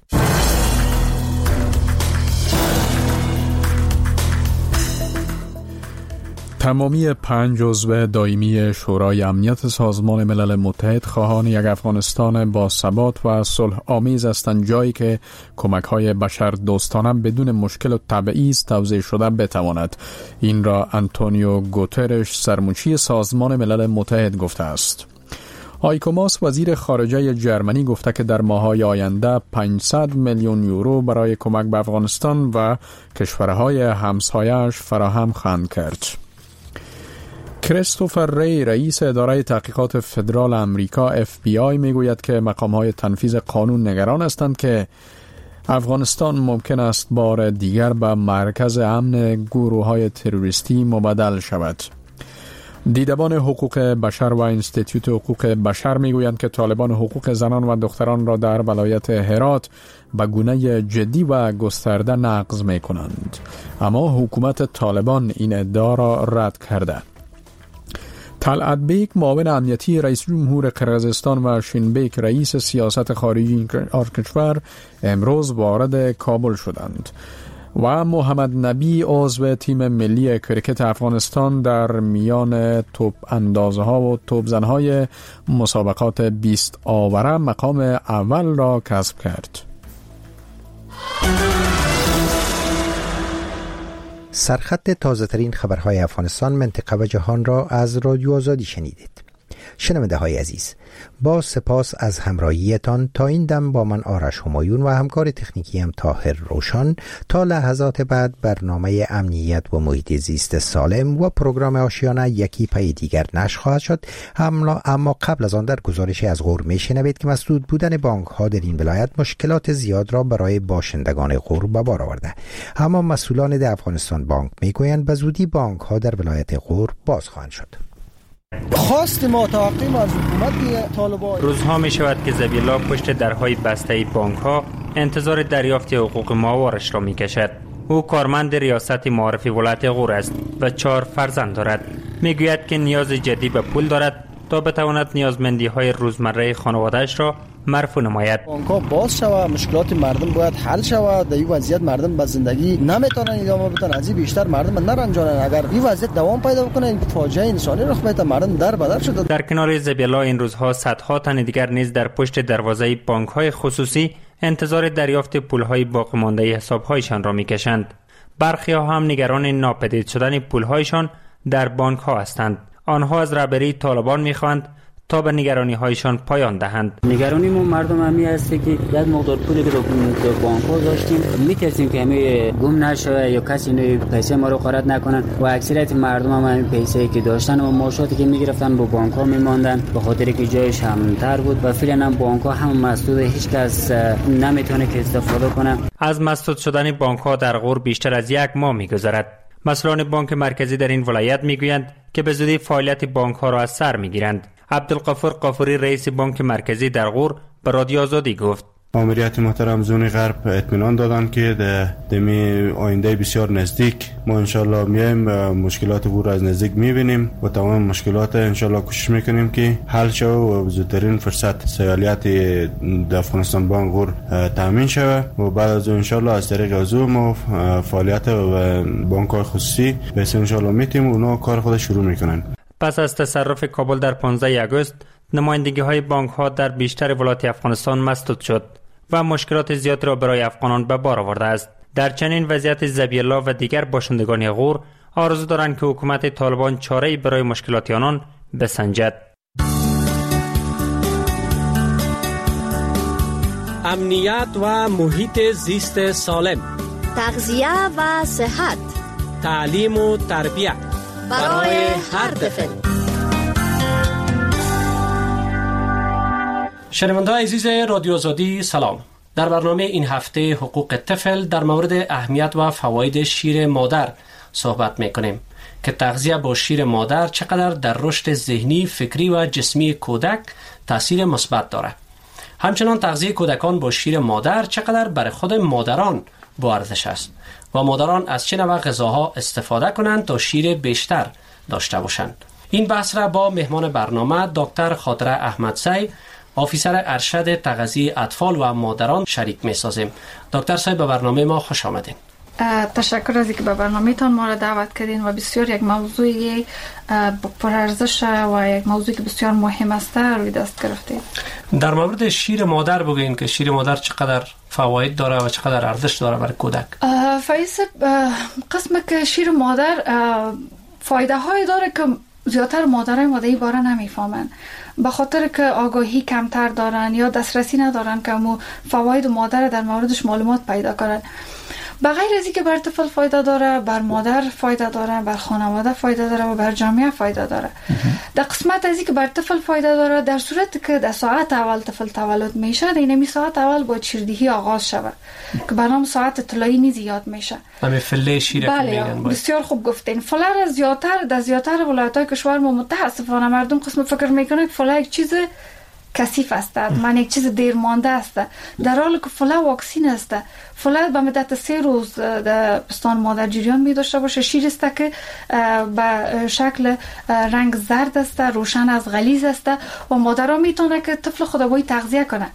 تمامی پنج عضو دائمی شورای امنیت سازمان ملل متحد خواهان یک افغانستان با ثبات و صلح آمیز هستند، جایی که کمک‌های بشر دوستانه بدون مشکل و تبعیض توزیع شده بتواند. این را آنتونیو گوترش، سرمنشی سازمان ملل متحد، گفته است. هایکو ماس، وزیر خارجه جرمنی، گفته که در ماه‌های آینده پانصد میلیون یورو برای کمک به افغانستان و کشورهای همسایه‌اش فراهم خواهند کرد. کریستوفر ری، رئیس اداره تحقیقات فدرال امریکا اف بی آی، میگوید که مقام‌های تنفیذ قانون نگران هستند که افغانستان ممکن است بار دیگر به مرکز امن گروه‌های تروریستی مبدل شود. دیدبان حقوق بشر و انستیتوت حقوق بشر میگویند که طالبان حقوق زنان و دختران را در ولایت هرات به گونه جدی و گسترده نقض میکنند، اما حکومت طالبان این ادعا را رد کرده. طلعت بیک، معاون امنیتی رئیس جمهور قرقیزستان، و شینبیک، رئیس سیاست خارجی کشور، امروز وارد کابل شدند و محمد نبی، عضو تیم ملی کرکت افغانستان، در میان توپ اندازه ها و توپ زنهای مسابقات بیست آوره مقام اول را کسب کرد. سرخط تازه ترین خبرهای افغانستان، منطقه و جهان را از رادیو آزادی شنیدید. شنونده های عزیز، با سپاس از همراهیتان. تا این دم با من آرش همایون و همکار تکنیکی هم طاهر روشن تا لحظات بعد برنامه امنیت و محیط زیست سالم و پروگرام آشیانه یکی پای دیگر نشر خواهد شد. اما قبل از آن در گزارشی از غور میشنوید که مسدود بودن بانک ها در این ولایت مشکلات زیاد را برای باشندگان غور به بار آورده. اما مسئولان در افغانستان بانک میگویند به زودی بانک ها در ولایت غور باز خواهند شد. خواست ما تعقیم از حکومت طالبان. روزها می شود که زبیلا پشت درهای بسته بانک ها انتظار دریافت حقوق ماهوارش را می کشد. او کارمند ریاست معارف ولایت غور است و چهار فرزند دارد. می گوید که نیاز جدی به پول دارد تا بتواند نیازمندی های روزمره خانواده‌اش را مرفوع نماید. بانک‌ها باز شود، مشکلات مردم باید حل شود. در این وضعیت مردم به زندگی نمیتونن ادامه بدن، از این بیشتر مردم نرنجانن. اگر این وضعیت دوام پیدا کنه این فاجعه انسانی رخ بده، مردم در بدر شده. در کنار زبیلا این روزها صدها تن دیگر نیز در پشت دروازه بانک‌های خصوصی انتظار دریافت پول‌های باقی مانده حساب‌هایشان را می‌کشند. برخی‌ها هم نگران ناپدید شدن پول‌هایشان در بانک‌ها هستند. آنها از رهبری طالبان می‌خواهند تا به نگرانی هایشان پایان دهند. نگرانی ما مردم همی است که یک مقدار پولی که در بانک ها داشتیم میترسیم که همه گم نشه یا کسی اینو پیسه ما رو غارت نکنن و اکثریت مردم هم همین پیسه که داشتن و معاشاتی که میگرفتن با بانک ها میماندن به خاطر که جایش امن‌تر بود و فعلا هم بانک ها هم مسدود، هیچ کس نمیتونه که استفاده کنه. از مسدود شدن بانک ها در غور بیشتر از یک ماه میگذرد. مسئولان بانک مرکزی در این ولایت میگویند که به زودی فعالیت بانک ها را از سر میگیرند. عبدالغفور غفوری، رئیس بانک مرکزی در غور، به رادیو آزادی گفت ماموریت محترم زون غرب اطمینان دادن که در دمی آینده بسیار نزدیک ما انشالله میایم مشکلات او را از نزدیک میبینیم و تمام مشکلات انشالله کوشش میکنیم که حل شود و زودترین فرصت سوالیت در افغانستان بانک غور تامین شود و بعد از اون انشالله از طریق ازو ما فعالیت بانک های خصوصی بس انشالله میتیم اونا کار خود شروع میکنن. پس از تصرف کابل در پانزده آگوست نمایندگی های بانک ها در بیشتر ولایات افغانستان مسدود شد و مشکلات زیاد را برای افغانان به بار آورده است. در چنین وضعیت ذبیح الله و دیگر باشندگان غور آرزو دارند که حکومت طالبان چاره‌ای برای مشکلات آنان بسنجد. امنیت و محیط زیست سالم، تغذیه و صحت، تعلیم و تربیت برای هر طفل. شنونده‌های عزیز رادیو آزادی سلام. در برنامه این هفته حقوق طفل در مورد اهمیت و فواید شیر مادر صحبت می‌کنیم که تغذیه با شیر مادر چقدر در رشد ذهنی، فکری و جسمی کودک تاثیر مثبت دارد. همچنان تغذیه کودکان با شیر مادر چقدر برای خود مادران با ارزش است و مادران از چه نوع غذاها استفاده کنند تا شیر بیشتر داشته باشند. این بحث را با مهمان برنامه دکتر خاطره احمدزی، آفیسر ارشد تغذیه اطفال و مادران شریک می سازیم. دکتر صاحب به برنامه ما خوش آمدین. تشکر از اینکه به برنامه تان ما را دعوت کردین و بسیار یک موضوعی پرارزش و یک موضوعی که بسیار مهم است روی دست گرفتید. در مورد شیر مادر بگوین که شیر مادر چقدر فواید داره و چقدر ارزش داره برای کودک. فایز، قسم که شیر مادر فایده های داره که زیادتر مادرای ما این باره نمیفهمن، به خاطر که آگاهی کمتر دارن یا دسترسی ندارن که مو فواید مادر در موردش معلومات پیدا کنن. بغیر از اینکه بر طفل فایده داره، بر مادر فایده داره، بر خانواده فایده داره و بر جامعه فایده داره. در قسمت از اینکه بر طفل فایده داره، در صورت که در ساعت اول طفل تولد میشه، در اینمی ساعت اول با شیردهی آغاز شود که برنامه ساعت طلایی نیز زیاد میشه. همه فله شیر بله، بسیار خوب گفتین. فله را زیادتر در زیادتر ولایت‌های کشور ما متاسفانه مردم قسم فکر میکنه که فله یک چیز کثیف است، من یک چیز دیر مانده است، در حالی که فله واکسین است. فله به مدت سه روز در پستان مادر جریان می داشته باشه. شیر است که به شکل رنگ زرد است، روشن از غلیظ است و مادرها میتونه که طفل خود باید تغذیه کنه.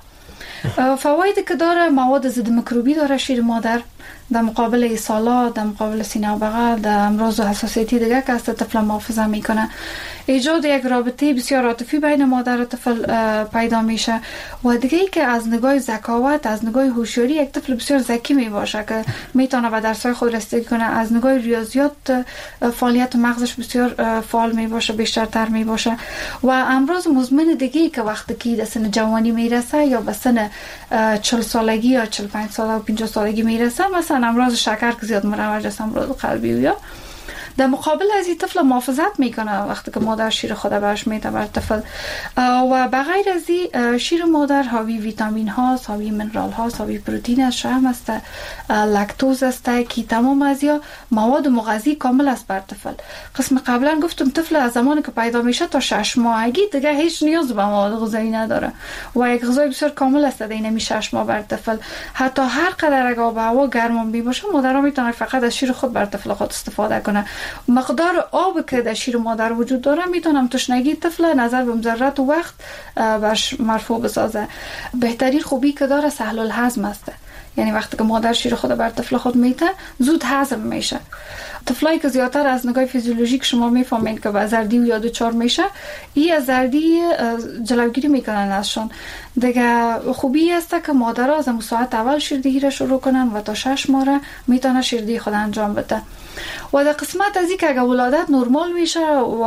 فوایدی که داره، مواد ضد میکروبی داره شیر مادر، در مقابل ایسالا، در مقابل سینه و بغل، در امراض و حساسیتی دیگه که از طفل محافظه میکنه. ایجاد یک رابطه بسیار عاطفی بین مادر و طفل پیدا میشه و دیگه ای که از نگاه ذکاوت، از نگاه هوشیاری یک طفل بسیار ذکی می باشه که میتونه به درس‌های خود رسیدگی کنه. از نگاه ریاضیات فعالیت مغزش بسیار فعال می باشه، بیشترتر می باشه و امراض مزمن دیگه ای که وقتی که در سن جوانی میرسه یا به سن چهل سالگی یا چهل و پنج سالگی و پنجاه سالگی میرسه، مثلا امراض شکر که زیاد مروج است، امراض قلبی یا در مقابل از این طفل محافظت میکنه وقتی که مادر شیر خود برش میده بر طفل. و بغیر از این شیر مادر حاوی ویتامین ها، حاوی منرال ها، حاوی پروتئین است، شحم است، لاکتوز است که تمام از یا مواد مغذی کامل است بر طفل. قسم قبلا گفتم طفل از زمانی که پیدا میشه تا شش ماهگی دیگه هیچ نیاز به مواد غذایی نداره و یک غذای بسیار کامل است در این شش ماه بر طفل. حتی هر قدر آب و هوا گرم بی باشه مادرها میتونه فقط از شیر خود بر طفل خود استفاده کنه. مقدار آب که در شیر مادر وجود داره میتونم تشنگی طفل نظر به مضرات و وقت برش مرفوع بسازه. بهترین خوبی که داره سهل الهضم است، یعنی وقتی که مادر شیر خود بر طفل خود میته زود هضم میشه. طفلایی که زیادتر از نگاه فیزیولوژیک شما میفهمید که با زردی و یا دوچار میشه، این از زردی جلوگیری میکنن ازشون. دیگه خوبی است که مادرها از ساعت اول شیردهی را شروع کنن و تا شش ماه میتونه شیردهی خود انجام بده. و در قسمت از این که اگر ولادت نرمال میشه و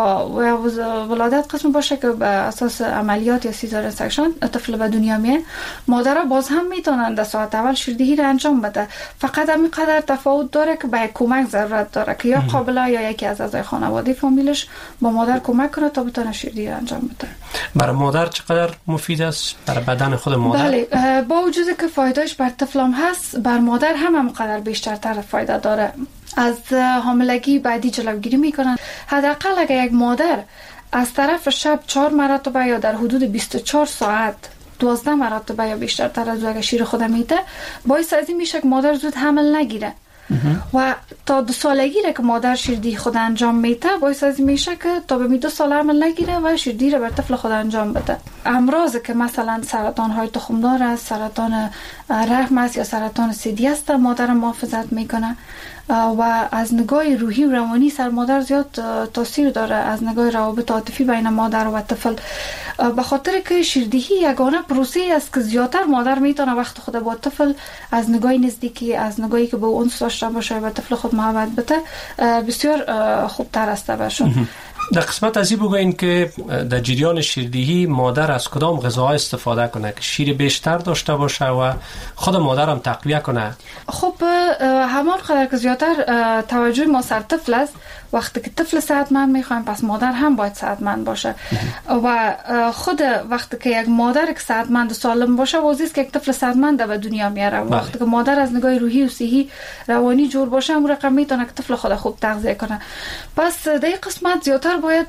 ولادت قسم باشه که به اساس عملیات یا سیزارین سکشن طفل به دنیا میاد، مادرها باز هم میتونن در ساعت اول شیردهی را انجام بده. فقط همین قدر تفاوت داره که به کمک ضرورت داره که یا قابله یا یکی از اعضای خانواده فامیلش با مادر کمک کنه تا بتونه شیردهی را انجام بده. برای مادر چقدر مفید است برای بدن خود مادر؟ بله، با وجود که فایدهش بر طفل هم هست، بر مادر هم همقدر بیشترتر فایده داره. از حاملگی بعدی جلوگیری میکنن. حداقل اگر یک مادر از طرف شب چهار مرتبه یا در حدود بیست و چهار ساعت دوازده مرتبه یا بیشتر تر از اگه شیر خود میده، باعث از این میشه که مادر زود حمل نگیره. و تا دو سالگی را که مادر شیردهی خود انجام میده، باعث از این میشه که تا به دو سال حمل نگیره و شیردهی را بر طفل خود انجام بده. امراضی که مثلا سرطان های تخمدار است، سرطان رحم است یا سرطان ثدی است، مادر محافظت میکنه. و از نگاه روحی و روانی سر مادر زیاد تاثیر داره، از نگاه روابط عاطفی بین مادر و طفل، به خاطر که شیردهی یگانه پروسه است که زیادتر مادر میتونه وقت خود با طفل از نگاه نزدیکی، از نگاهی که به اون داشته باشه و طفل خود محبت بده، بسیار خوبتر است برشون. در قسمت از این بگوین که در جریان شیردهی مادر از کدام غذاها استفاده کنه که شیر بیشتر داشته باشه و خود مادر هم تقویه کنه؟ خب همان قدر که زیادتر توجه ما سر طفل است، وقتی که طفل صحتمند میخوایم پس مادر هم باید صحتمند باشه. و خود وقتی که یک مادر که صحتمند و سالم باشه، واضحه است که یک طفل صحتمند به دنیا میاره. وقتی که مادر از نگاه روحی و صحی روانی جور باشه، اون رقم میتونه که طفل خود خوب تغذیه کنه. پس در این قسمت زیادتر باید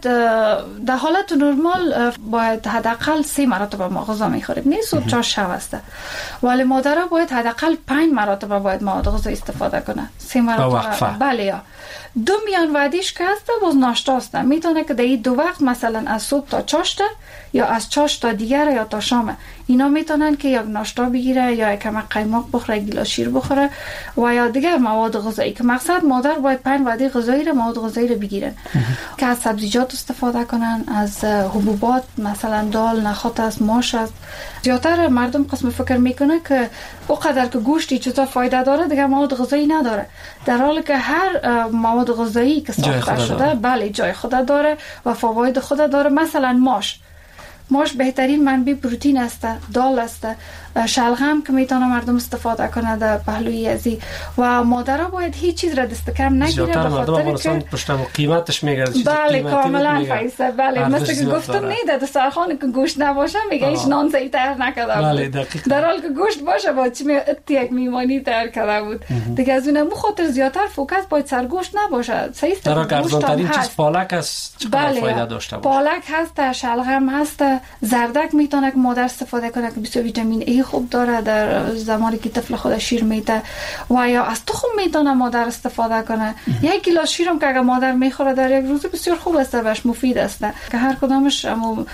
در حالت نرمال باید حداقل سه مرتبه ما غذا میخوریم، نه صبح چهار شب است، ولی مادرها باید حداقل پنج مرتبه باید مواد غذا استفاده کنه. سه مرتبه بله. یا دو میان وعدیش که هسته باز ناشتا هسته، میتونه که در این دو وقت مثلا از صبح تا چاشته یا از چاش تا دیگر یا تا شامه، اینا میتونن که یک ناشتا بگیره یا یک کمک قیماق بخوره، یک گیلاس شیر بخوره و یا دیگر مواد غذایی، که مقصد مادر باید پنج وعده غذایی رو مواد غذایی رو بگیرن که از سبزیجات استفاده کنن، از حبوبات مثلا دال، نخود است، ماش است. زیادتر مردم قسم فکر میکنه که اونقدر که گوشتی چطور فایده داره دیگه مواد غذایی نداره، در حالی که هر مواد غذایی که ساخته شده بله جای خود داره و فواید خود داره. مثلا ماش ماش بهترین منبع پروتئین است، دال است، شلغم که میتونه مردم استفاده کنه در پهلوی ازی، و مادرها باید هیچ چیز را دست کم نگیره به خاطر که پشتم قیمتش میگرده. بله کاملا فایسته. بله مثل که گفتم نیده در سرخانه که گوشت نباشه میگه هیچ نان زی تر نکرده بود. بله دقیقاً. در حالی که گوشت باشه با چی یک میمانی تر کرده بود دیگه. از اون خاطر زیادتر فوکس باید سر گوشت نباشه. صحیح است. در ارزان‌ترین چیز پالک است، چقدر فایده داشته باشه. پالک هست، شلغم هست، زردک میتونه که مادر استفاده کنه که بسیار ویتامین ای خوب داره در زمانی که طفل خود شیر میده، و یا از تخم میتونه مادر استفاده کنه. یک گیلاس شیرم که اگر مادر میخوره در یک روز بسیار خوب است، بهش مفید است، که هر کدامش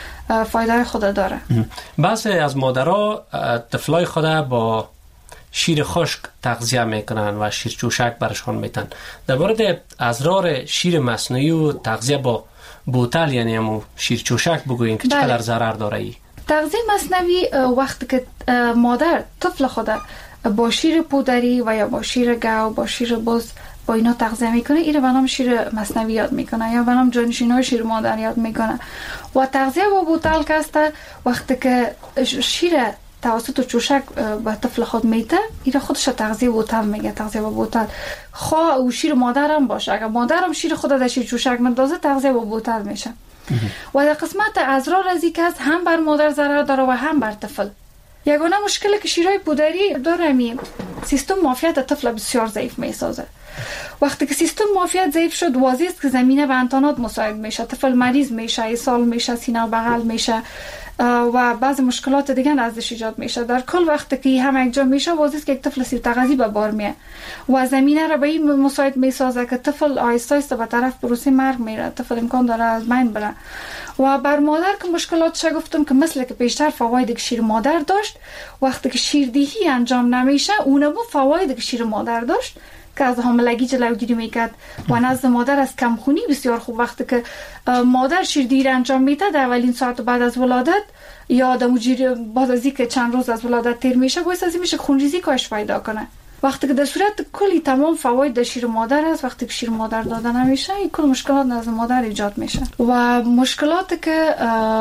فایده خود داره. بعضی از مادرها طفلای خود با شیر خشک تغذیه میکنن و شیر جوشک برشان میتن. در مورد اضرار شیر مصنوعی و تغذیه با بوتل یعنی همون شیر جوشک بگوین که چقدر ضرر داره ای؟ تغذیه مصنوعی وقتی که مادر طفل خود با شیر پودری و یا با شیر گاو، با شیر بز با اینا تغذیه میکنه، اینو به نام شیر مصنوعی یاد میکنه یا به نام جانشینای شیر مادر یاد میکنه. و تغذیه با بوتل که است وقتی که شیر توسط جوشک به طفل خود میده، این خودش تغذیه بوتل میگه، تغذیه با بوتل. خواه او شیر مادر هم باشه، اگر مادر هم شیر خود در شیر جوشک مندازه تغذیه با بوتل میشه. و در قسمت اضرار از این که هم بر مادر ضرر داره و هم بر طفل. یگانه مشکلی که شیرای پودری داره می سیستم معافیت طفل بسیار ضعیف میسازه. وقتی که سیستم معافیت ضعیف شد، واضح است که زمینه به انتانات مساعد میشه، طفل مریض میشه، اسهال میشه، سینه و بغل میشه و بعض مشکلات دیگه ازش ایجاد میشه. در کل وقتی که هم یک جا میشه، واضح است که یک طفل سیر تغذی به بار میه و زمینه را به این مساعد میسازه که طفل آهسته آهسته به طرف پروسه مرگ میره، طفل امکان داره از بین بره. و بر مادر که مشکلاتش گفتم که مثل که بیشتر فواید که شیر مادر داشت، وقتی که شیردهی انجام نمیشه، اونم فواید که شیر مادر داشت که از حاملگی جلوگیری میکرد و نزد مادر از کمخونی بسیار خوب. وقتی که مادر شیردهی را انجام میده در اولین ساعت بعد از ولادت یا در مجری بعد از اینکه چند روز از ولادت تیر میشه، باعث از این میشه خونریزی کاهش پیدا کنه. وقتی که در صورت کلی تمام فواید در شیر مادر است، وقتی که شیر مادر داده نمیشه، این کل مشکلات نزد مادر ایجاد میشه. و مشکلاتی که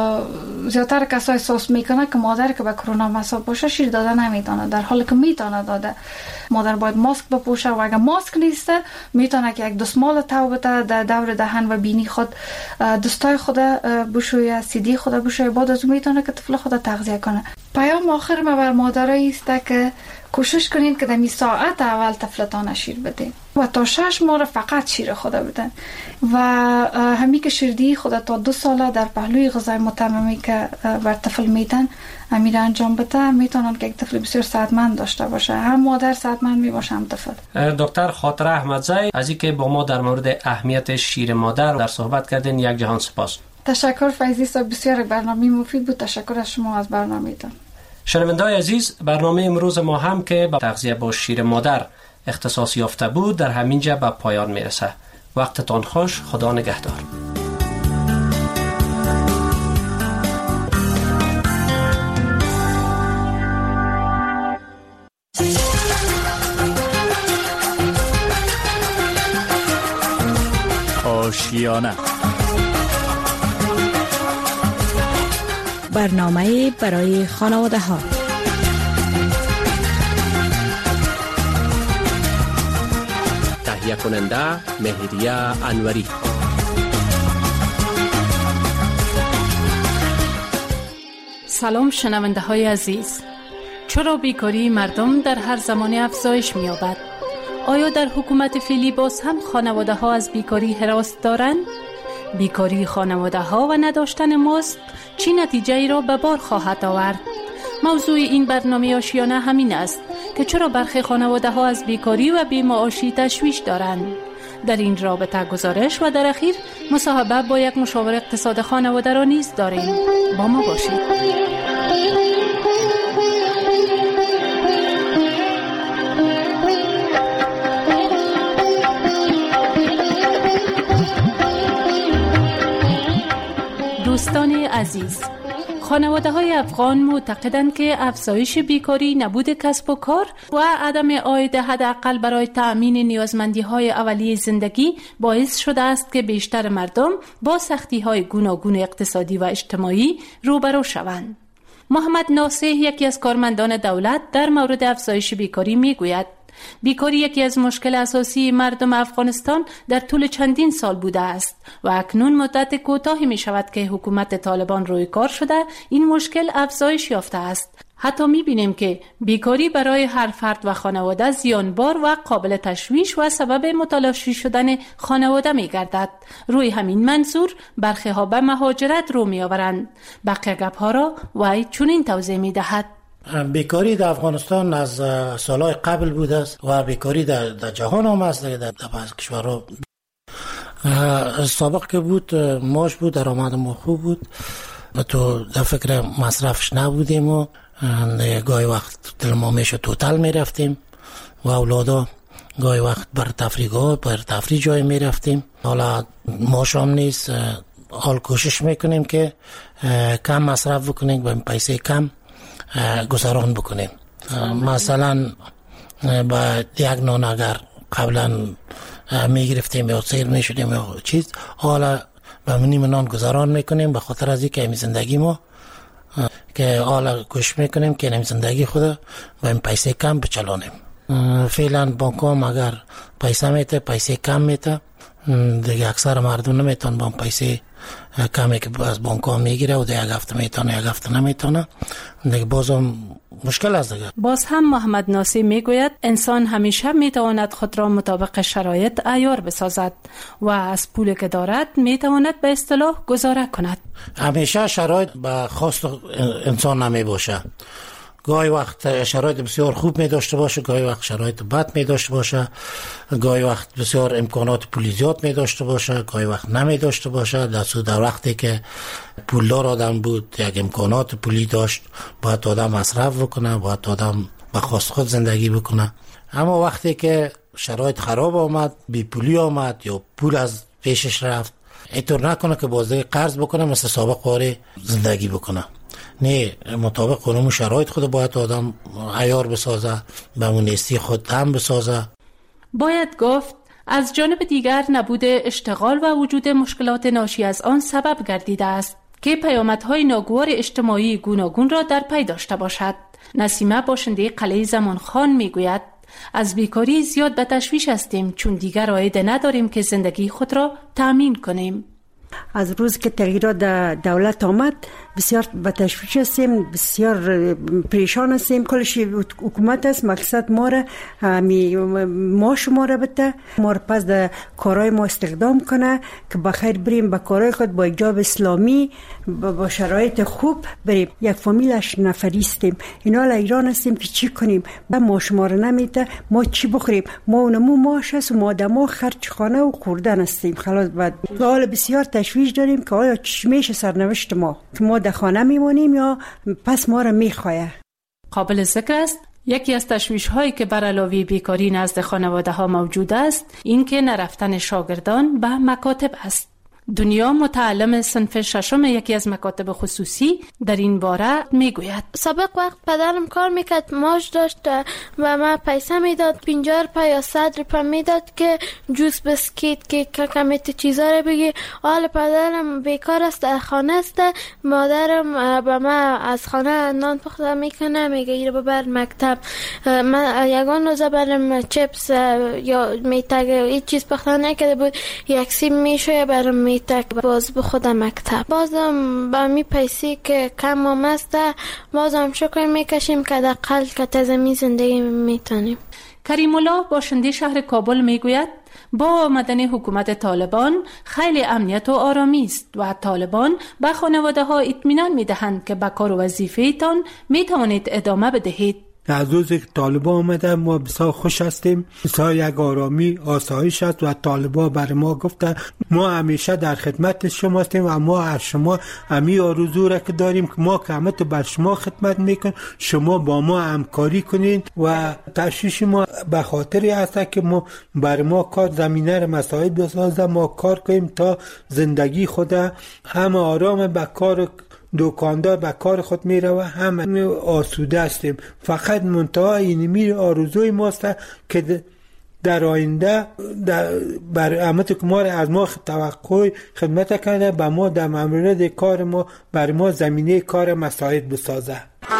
زیادتر کسا احساس میکنه که مادر که به کرونا مصاب باشه شیر داده نمیتونه، در حالی که میتونه داده. مادر باید ماسک بپوشه و اگر ماسک نیست میتونه که یک دستمال تو بده در دور دهن و بینی خود، دستای خود بشویه، سیدی خود بشویه، بعد از اون میتونه که طفل خود تغذیه کنه. پیام آخر ما بر مادرایی است که کوشش کنین که در می ساعت اول طفلتان شیر بدین و تا شش ماه فقط شیر خدا بدن و همی که شیردهی خدا تا دو ساله در پهلوی غذای متممی که بر طفل میدن امیر انجام بده میتونن که یک طفل بسیار صحتمند داشته باشه، هم مادر صحتمند می باشه هم طفل. دکتر خاطره احمدزی از اینکه با ما در مورد اهمیت شیر مادر در صحبت کردین یک جهان سپاس. تشکر فیضی صاحب، بسیار برنامه مفید بود. تشکر از شما از برنامه‌تان. شنونده‌های عزیز، برنامه امروز ما هم که با تغذیه با شیر مادر اختصاص یافته بود در همینجا به پایان میرسه. وقتتان خوش، خدا نگهدار. آشیانه، برنامه برای خانواده ها. تهیه کننده مهریه انوری. سلام شنونده های عزیز. چرا بیکاری مردم در هر زمان افزایش می یابد؟ آیا در حکومت فعلی باز هم خانواده ها از بیکاری هراس دارند؟ بیکاری خانواده ها و نداشتن مزد چی نتیجه ای را به بار خواهد آورد؟ موضوع این برنامه آشیانه همین است که چرا برخی خانواده ها از بیکاری و بی‌معاشی تشویش دارند. در این رابطه گزارش و در اخیر مصاحبه با یک مشاور اقتصاد خانواده را نیز داریم. با ما باشید. دوستان عزیز، خانواده های افغان معتقدند که افزایش بیکاری، نبود کسب و کار و عدم عاید حداقل برای تأمین نیازمندی های اولیه زندگی باعث شده است که بیشتر مردم با سختی های گوناگون اقتصادی و اجتماعی روبرو شوند. محمد ناصح، یکی از کارمندان دولت، در مورد افزایش بیکاری می گوید بیکاری یکی از مشکل اساسی مردم افغانستان در طول چندین سال بوده است و اکنون مدت کوتاهی می شود که حکومت طالبان روی کار شده این مشکل افزایش یافته است. حتی می بینیم که بیکاری برای هر فرد و خانواده زیانبار و قابل تشویش و سبب متلاشی شدن خانواده می گردد. روی همین منظور برخی ها به مهاجرت رو می آورند. بقیه گپ ها را وی چنین توضیح می دهد. بیکاری در افغانستان از سالهای قبل بوده است و بیکاری در, در جهان هم است. در, در بعض کشورها سابق که بود معاش بود، درآمد ما خوب بود و تو در فکر مصرفش نبودیم و گاهی وقت دل ما میشه توتل میرفتیم و اولادا گاهی وقت بر تفریح بر تفریح جای میرفتیم. حالا معاش هم نیست، حال کوشش میکنیم که کم مصرف بکنیم و پیسه کم گذران بکنیم. مثلا با یک نان اگر قبلا میگرفتیم یا سیر میشدیم یا چیز، حالا با نیم نان گذران میکنیم به خاطر از اینکه این زندگی ما که حالا کوشش میکنیم که این زندگی خود با این پیسه کم بچلانیم. فعلا بانک هم اگر پیسه میته پیسه کم میته دیگه اکثر مردم نمیتون با پیسه کمی که از بانک ها میگیره و دیگه یک هفته میتونه یک هفته نمیتونه دیگه بازم مشکل است دیگه. باز هم محمد ناصح میگوید انسان همیشه میتواند خود را مطابق شرایط عیار بسازد و از پولی که دارد میتواند به اصطلاح گزاره کند. همیشه شرایط به خواست انسان نمی باشه. گاهی وقت شرایط بسیار خوب می داشته باشه، گاهی وقت شرایط بد می داشته باشه، گاهی وقت بسیار امکانات پولی زیاد می داشته باشه، گاهی وقت نمی داشته باشه. در صورت در وقتی که پولدار آدم بود، یک امکانات پولی داشت، باید آدم مصرف بکنه، باید آدم به خواست خود زندگی بکنه. اما وقتی که شرایط خراب آمد، بی پولی آمد یا پول از پیشش رفت، اینطور نکنه که بازده قرض بکنه مثل سابق واره زندگی بکنه. نه، مطابق قانون شرایط خود باید آدم عیار بسازه، به مونستی خود هم بسازه. باید گفت از جانب دیگر نبود اشتغال و وجود مشکلات ناشی از آن سبب گردیده است که پیامدهای ناگوار اجتماعی گوناگون را در پی داشته باشد. نسیمه باشنده قلعه زمانخان میگوید از بیکاری زیاد به تشویش هستیم چون دیگر عاید نداریم که زندگی خود را تأمین کنیم. از روز که تغییرات در دولت آمد بسیار به تشویش هستیم، بسیار پریشان هستیم. کلش حکومت است، مقصد ما را همی ما شما را بده، ما را پس در کارهای ما استخدام کنه که بخیر بریم به کارهای خود با اجاب اسلامی با شرایط خوب بریم. یک فامیلش نفریستیم، اینا ایران هستیم که چی کنیم؟ با ما شما را نمیده، ما چی بخوریم؟ ما اونمو ماش هست و ما دما خرچ خانه و خوردن هستیم. خلاص بعد حال بسیار تشویش داریم که آیا چی میشه سرنوشت ما، که ما در خانه میمونیم یا پس ما را میخواه. قابل ذکر است یکی از تشویش هایی که بر علاوه بیکاری نزد خانواده ها موجود است این که نرفتن شاگردان به مکاتب است. دنیا متعلم صنف ششم یکی از مکاتب خصوصی در این باره میگوید سابق وقت پدرم کار میکرد، معاش داشت و ما پیسه میداد، پنجاه روپیه یا صد روپیه میداد که جوس بسکیت که کمیت چیزا رو بگی. حال پدرم بیکار است، در خانه است، مادرم به ما از خانه نان پخته میکنه، میگه ایره ببر مکتب. من یگان روزه برم چپس یا میتگ هیچ چیز پخته نکرده بود، یک سیب میشه برم می تک باز به خود مکتب. بازم با می پیسی که کم آمسته بازم شکر میکشیم که دقل که تزمی زندگی میتونیم. کریم الله باشنده شهر کابل میگوید با آمدن حکومت طالبان خیلی امنیت و آرامی است و طالبان به خانواده ها اطمینان میدهند که به کار و وظیفه تان میتوانید ادامه بدهید. از روزی که طالبان آمده ما بسیار خوش هستیم، بسیار یک آرامی آسایش است و طالبان بر ما گفته ما همیشه در خدمت شما هستیم و ما از شما همی آرزو را که داریم که ما که همه تو بر شما خدمت میکنیم، شما با ما همکاری کنین و تشویش ما به خاطری هست که ما بر ما کار زمینه را مساعد بسازه، ما کار کنیم تا زندگی خود هم آرام به کار دکاندار به کار خود میره و هم آسوده هستیم. فقط منتها اینمی آرزوی ماست که در آینده بر امت که ما از ما توقع خدمت کنه به ما در مورد کار ما بر ما زمینه کار مساعد بسازه.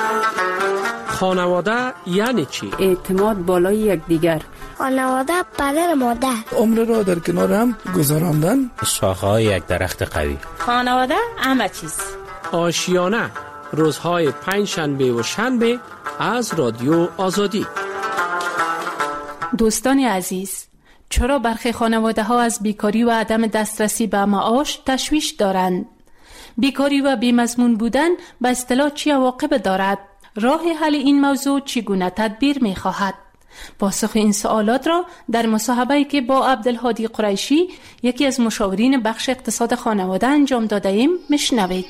خانواده یعنی چی؟ اعتماد بالای یکدیگر. خانواده پدر مادر. عمر را در کنار هم گذراندن. شاخه‌های یک درخت قوی. خانواده همه چیز. آشیانه روزهای پنج شنبه و شنبه از رادیو آزادی. دوستان عزیز، چرا برخی خانواده ها از بیکاری و عدم دسترسی به معاش تشویش دارند؟ بیکاری و بیمضمون بودن به اصطلاح چه عواقب دارد؟ راه حل این موضوع چگونه تدبیر می خواهد؟ پاسخ این سوالات را در مصاحبه‌ای که با عبدالهادی قریشی یکی از مشاورین بخش اقتصاد خانواده انجام داده ایم میشنوید.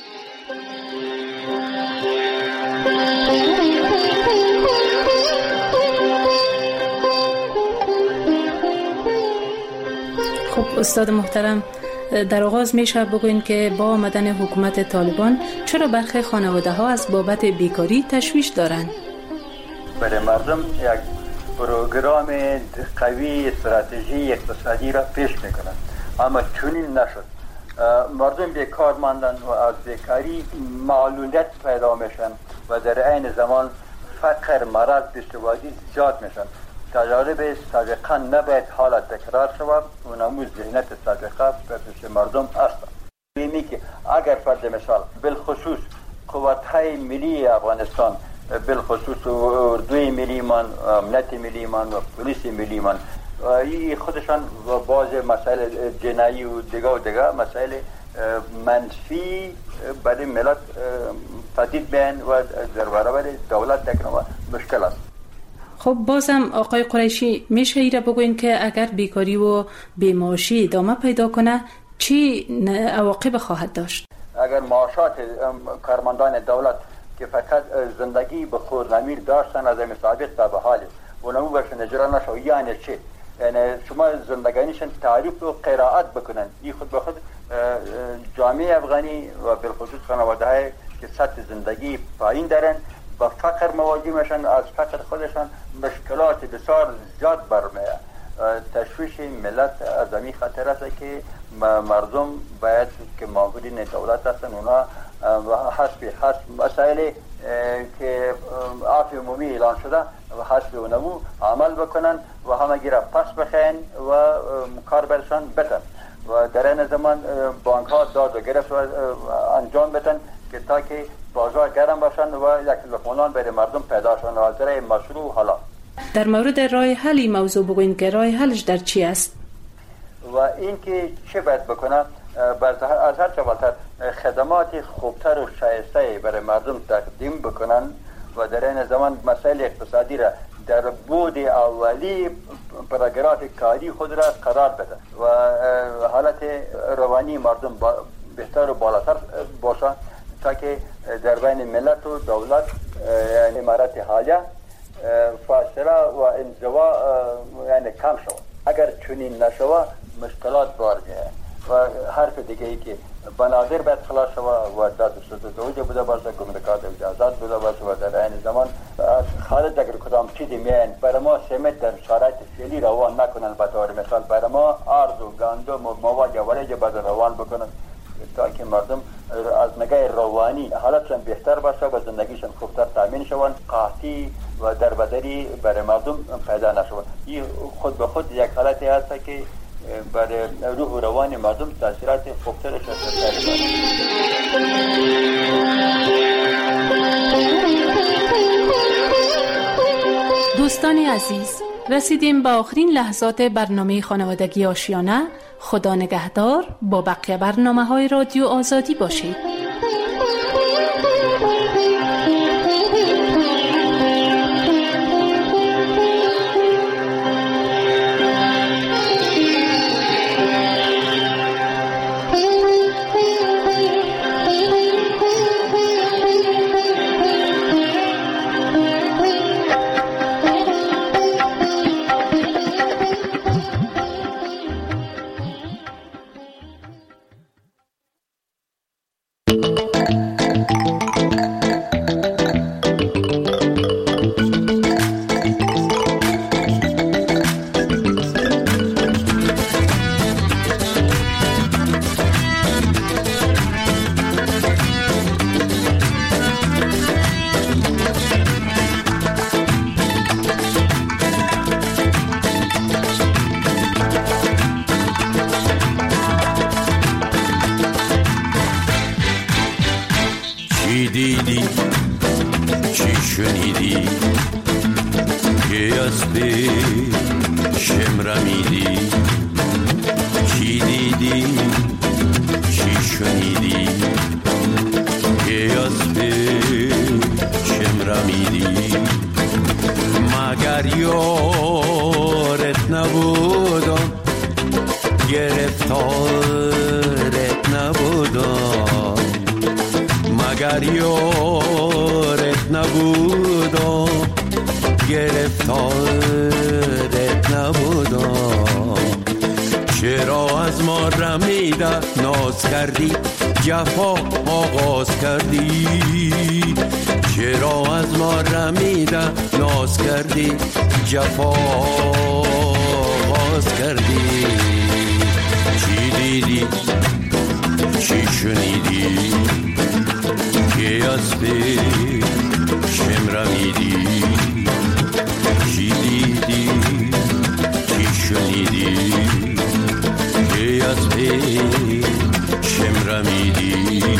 خب استاد محترم، در آغاز میشه بگوین که با آمدن حکومت طالبان چرا برخی خانواده ها از بابت بیکاری تشویش دارند؟ برای مردم یک پروگرام قوی استراتژی اقتصادی را پیش میکنند، اما چنین نشد. مردم بیکار ماندن و از بیکاری معلولیت پیدا میشن و در عین زمان فقر، مرض، بی‌ثباتی زیاد میشن. تجارب سابقه نباید حالت تکرار شود و نموز ذهنیت سابقه به پیش مردم است. بیمی که اگر فرض مثال بالخصوص قوت‌های ملی افغانستان، بالخصوص اردوی ملی من، امنیت ملی من و پلیس ملی من این خودشان و بعض مسائل جنایی و دیگه و دیگه مسائل منفی برای ملت تهدید بین و در برابر دولت تکنوه مشکل است. خب بازم آقای قریشی میشه ایره بگوین که اگر بیکاری و بیمعاشی ادامه پیدا کنه چی عواقب خواهد داشت؟ اگر معاشات کارمندان دولت که فقط زندگی به خورنمیر داشتن از این سابق تا به حال و نمو برشن اجرا نشو، یعنی چی؟ یعنی شما زندگانیشن تعریف و قرائت بکنن، این خود به خود جامعه افغانی و بالخصوص خانواده های که سطح زندگی پایین دارن با فقر مواجه میشن، از فقر خودشان مشکلات بسیار زیاد برمیاد. تشویش ملت از این خطر است که مردم باید که معاونین دولت هستن اونا حسب حسب مسائل که عفو عمومی اعلان شده و حسب اونمو عمل بکنن و همه گیره پس بخین و کار برشان بدن. و در این زمان بانک ها داد و گرفت و انجام بدن که تا که بازار گرم باشن و یک لقمه برای مردم پیدا شون و در مشروع حالا. در مورد راه حل این موضوع بگوین که راه حلش در چی است؟ و این که چه باید بکنن از هر چه بالاتر خدمات خوبتر و شایسته برای مردم تقدیم بکنن و در این زمان مسائل اقتصادی را در بود اولی پاراگراف کاری خود را قرار بده و حالت روانی مردم بهتر و بالاتر باشه تا که در بین ملت و دولت یعنی امارت حالیه فاصله و انزوا یعنی کم شود. اگر چنین نشود مشکلات بارجه و حرف دیگه ای که بنادر باید خلاص شود و داد ستود اوجه بوده باشه، گمرکات اجازات بوده باشه و در این زمان خارج اگر کدام چیزی میان برای ما سمت در شرایط فعلی روان نکنن. به طور مثال برای ما ارز و گندم و مواد اولیه باید روان بکنن تا که مردم از نگاه روانی حالتشان بهتر باشه و زندگیشان خوبتر تامین شوند، قحطی و دربدری برای مردم پیدا نشود. این خود به خود یک حالتی هست که برای روح و روان مردم تاثیرات خوبترش هست. دوستان عزیز، رسیدیم به آخرین لحظات برنامه خانوادگی آشیانه. خدا نگهدار. با بقیه برنامه های رادیو آزادی باشید. جفا آغاز کردی، چرا از ما رمیده ناز کردی، جفا آغاز کردی. چی دیدی چی شنیدی که از پیشم رمیدی، چی دیدی چی شنیدی که از پیشم رمیدی.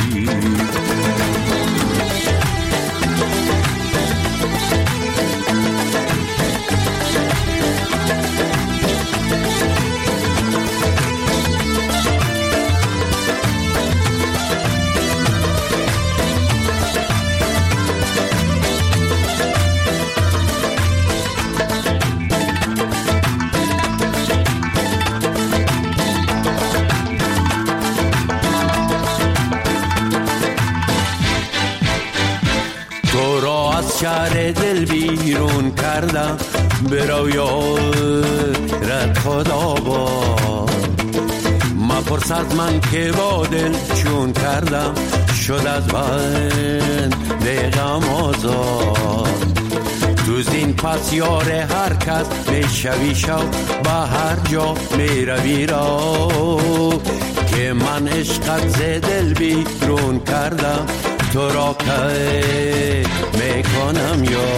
شهر دل بیرون کردم، برو یارت خدا با مپرس از من که با دل چون کردم، شد از بند غم آزاد. تو زین پس یار هر کس میشوی شو، به هر جا میروی را که من عشقت ز دل بیرون کردم، تو را که میکنم یا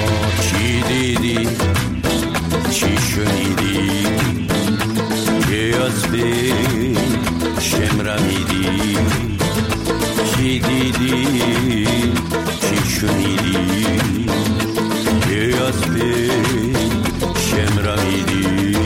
چی دیدی چی شنیدی که از بین شمرمیدی چی دیدی چی شنیدی که از بین شمرمیدی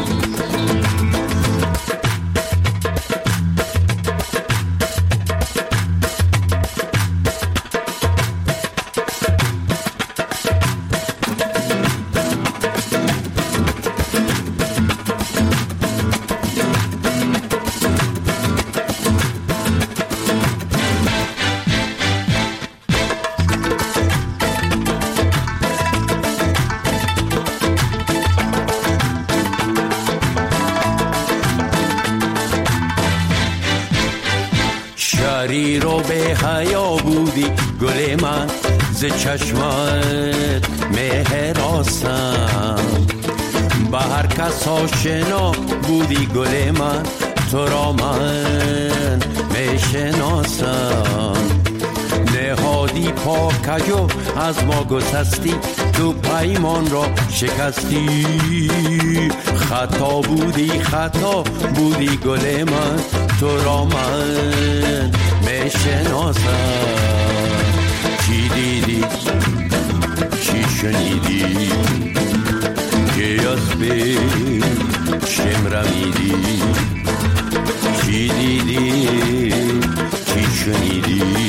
شری رو به حیا بودی گل من ز چشمت مهراسم به هر کس آشنا بودی گل من تو را من میشناسم نهادی پاکجو از ما گسستی تو پیمان را شکستی خطا بودی خطا بودی گل من تو را من میشناسم چی دیدی چی شنیدی که از بین شمرمیدی چی دیدی چی شنیدی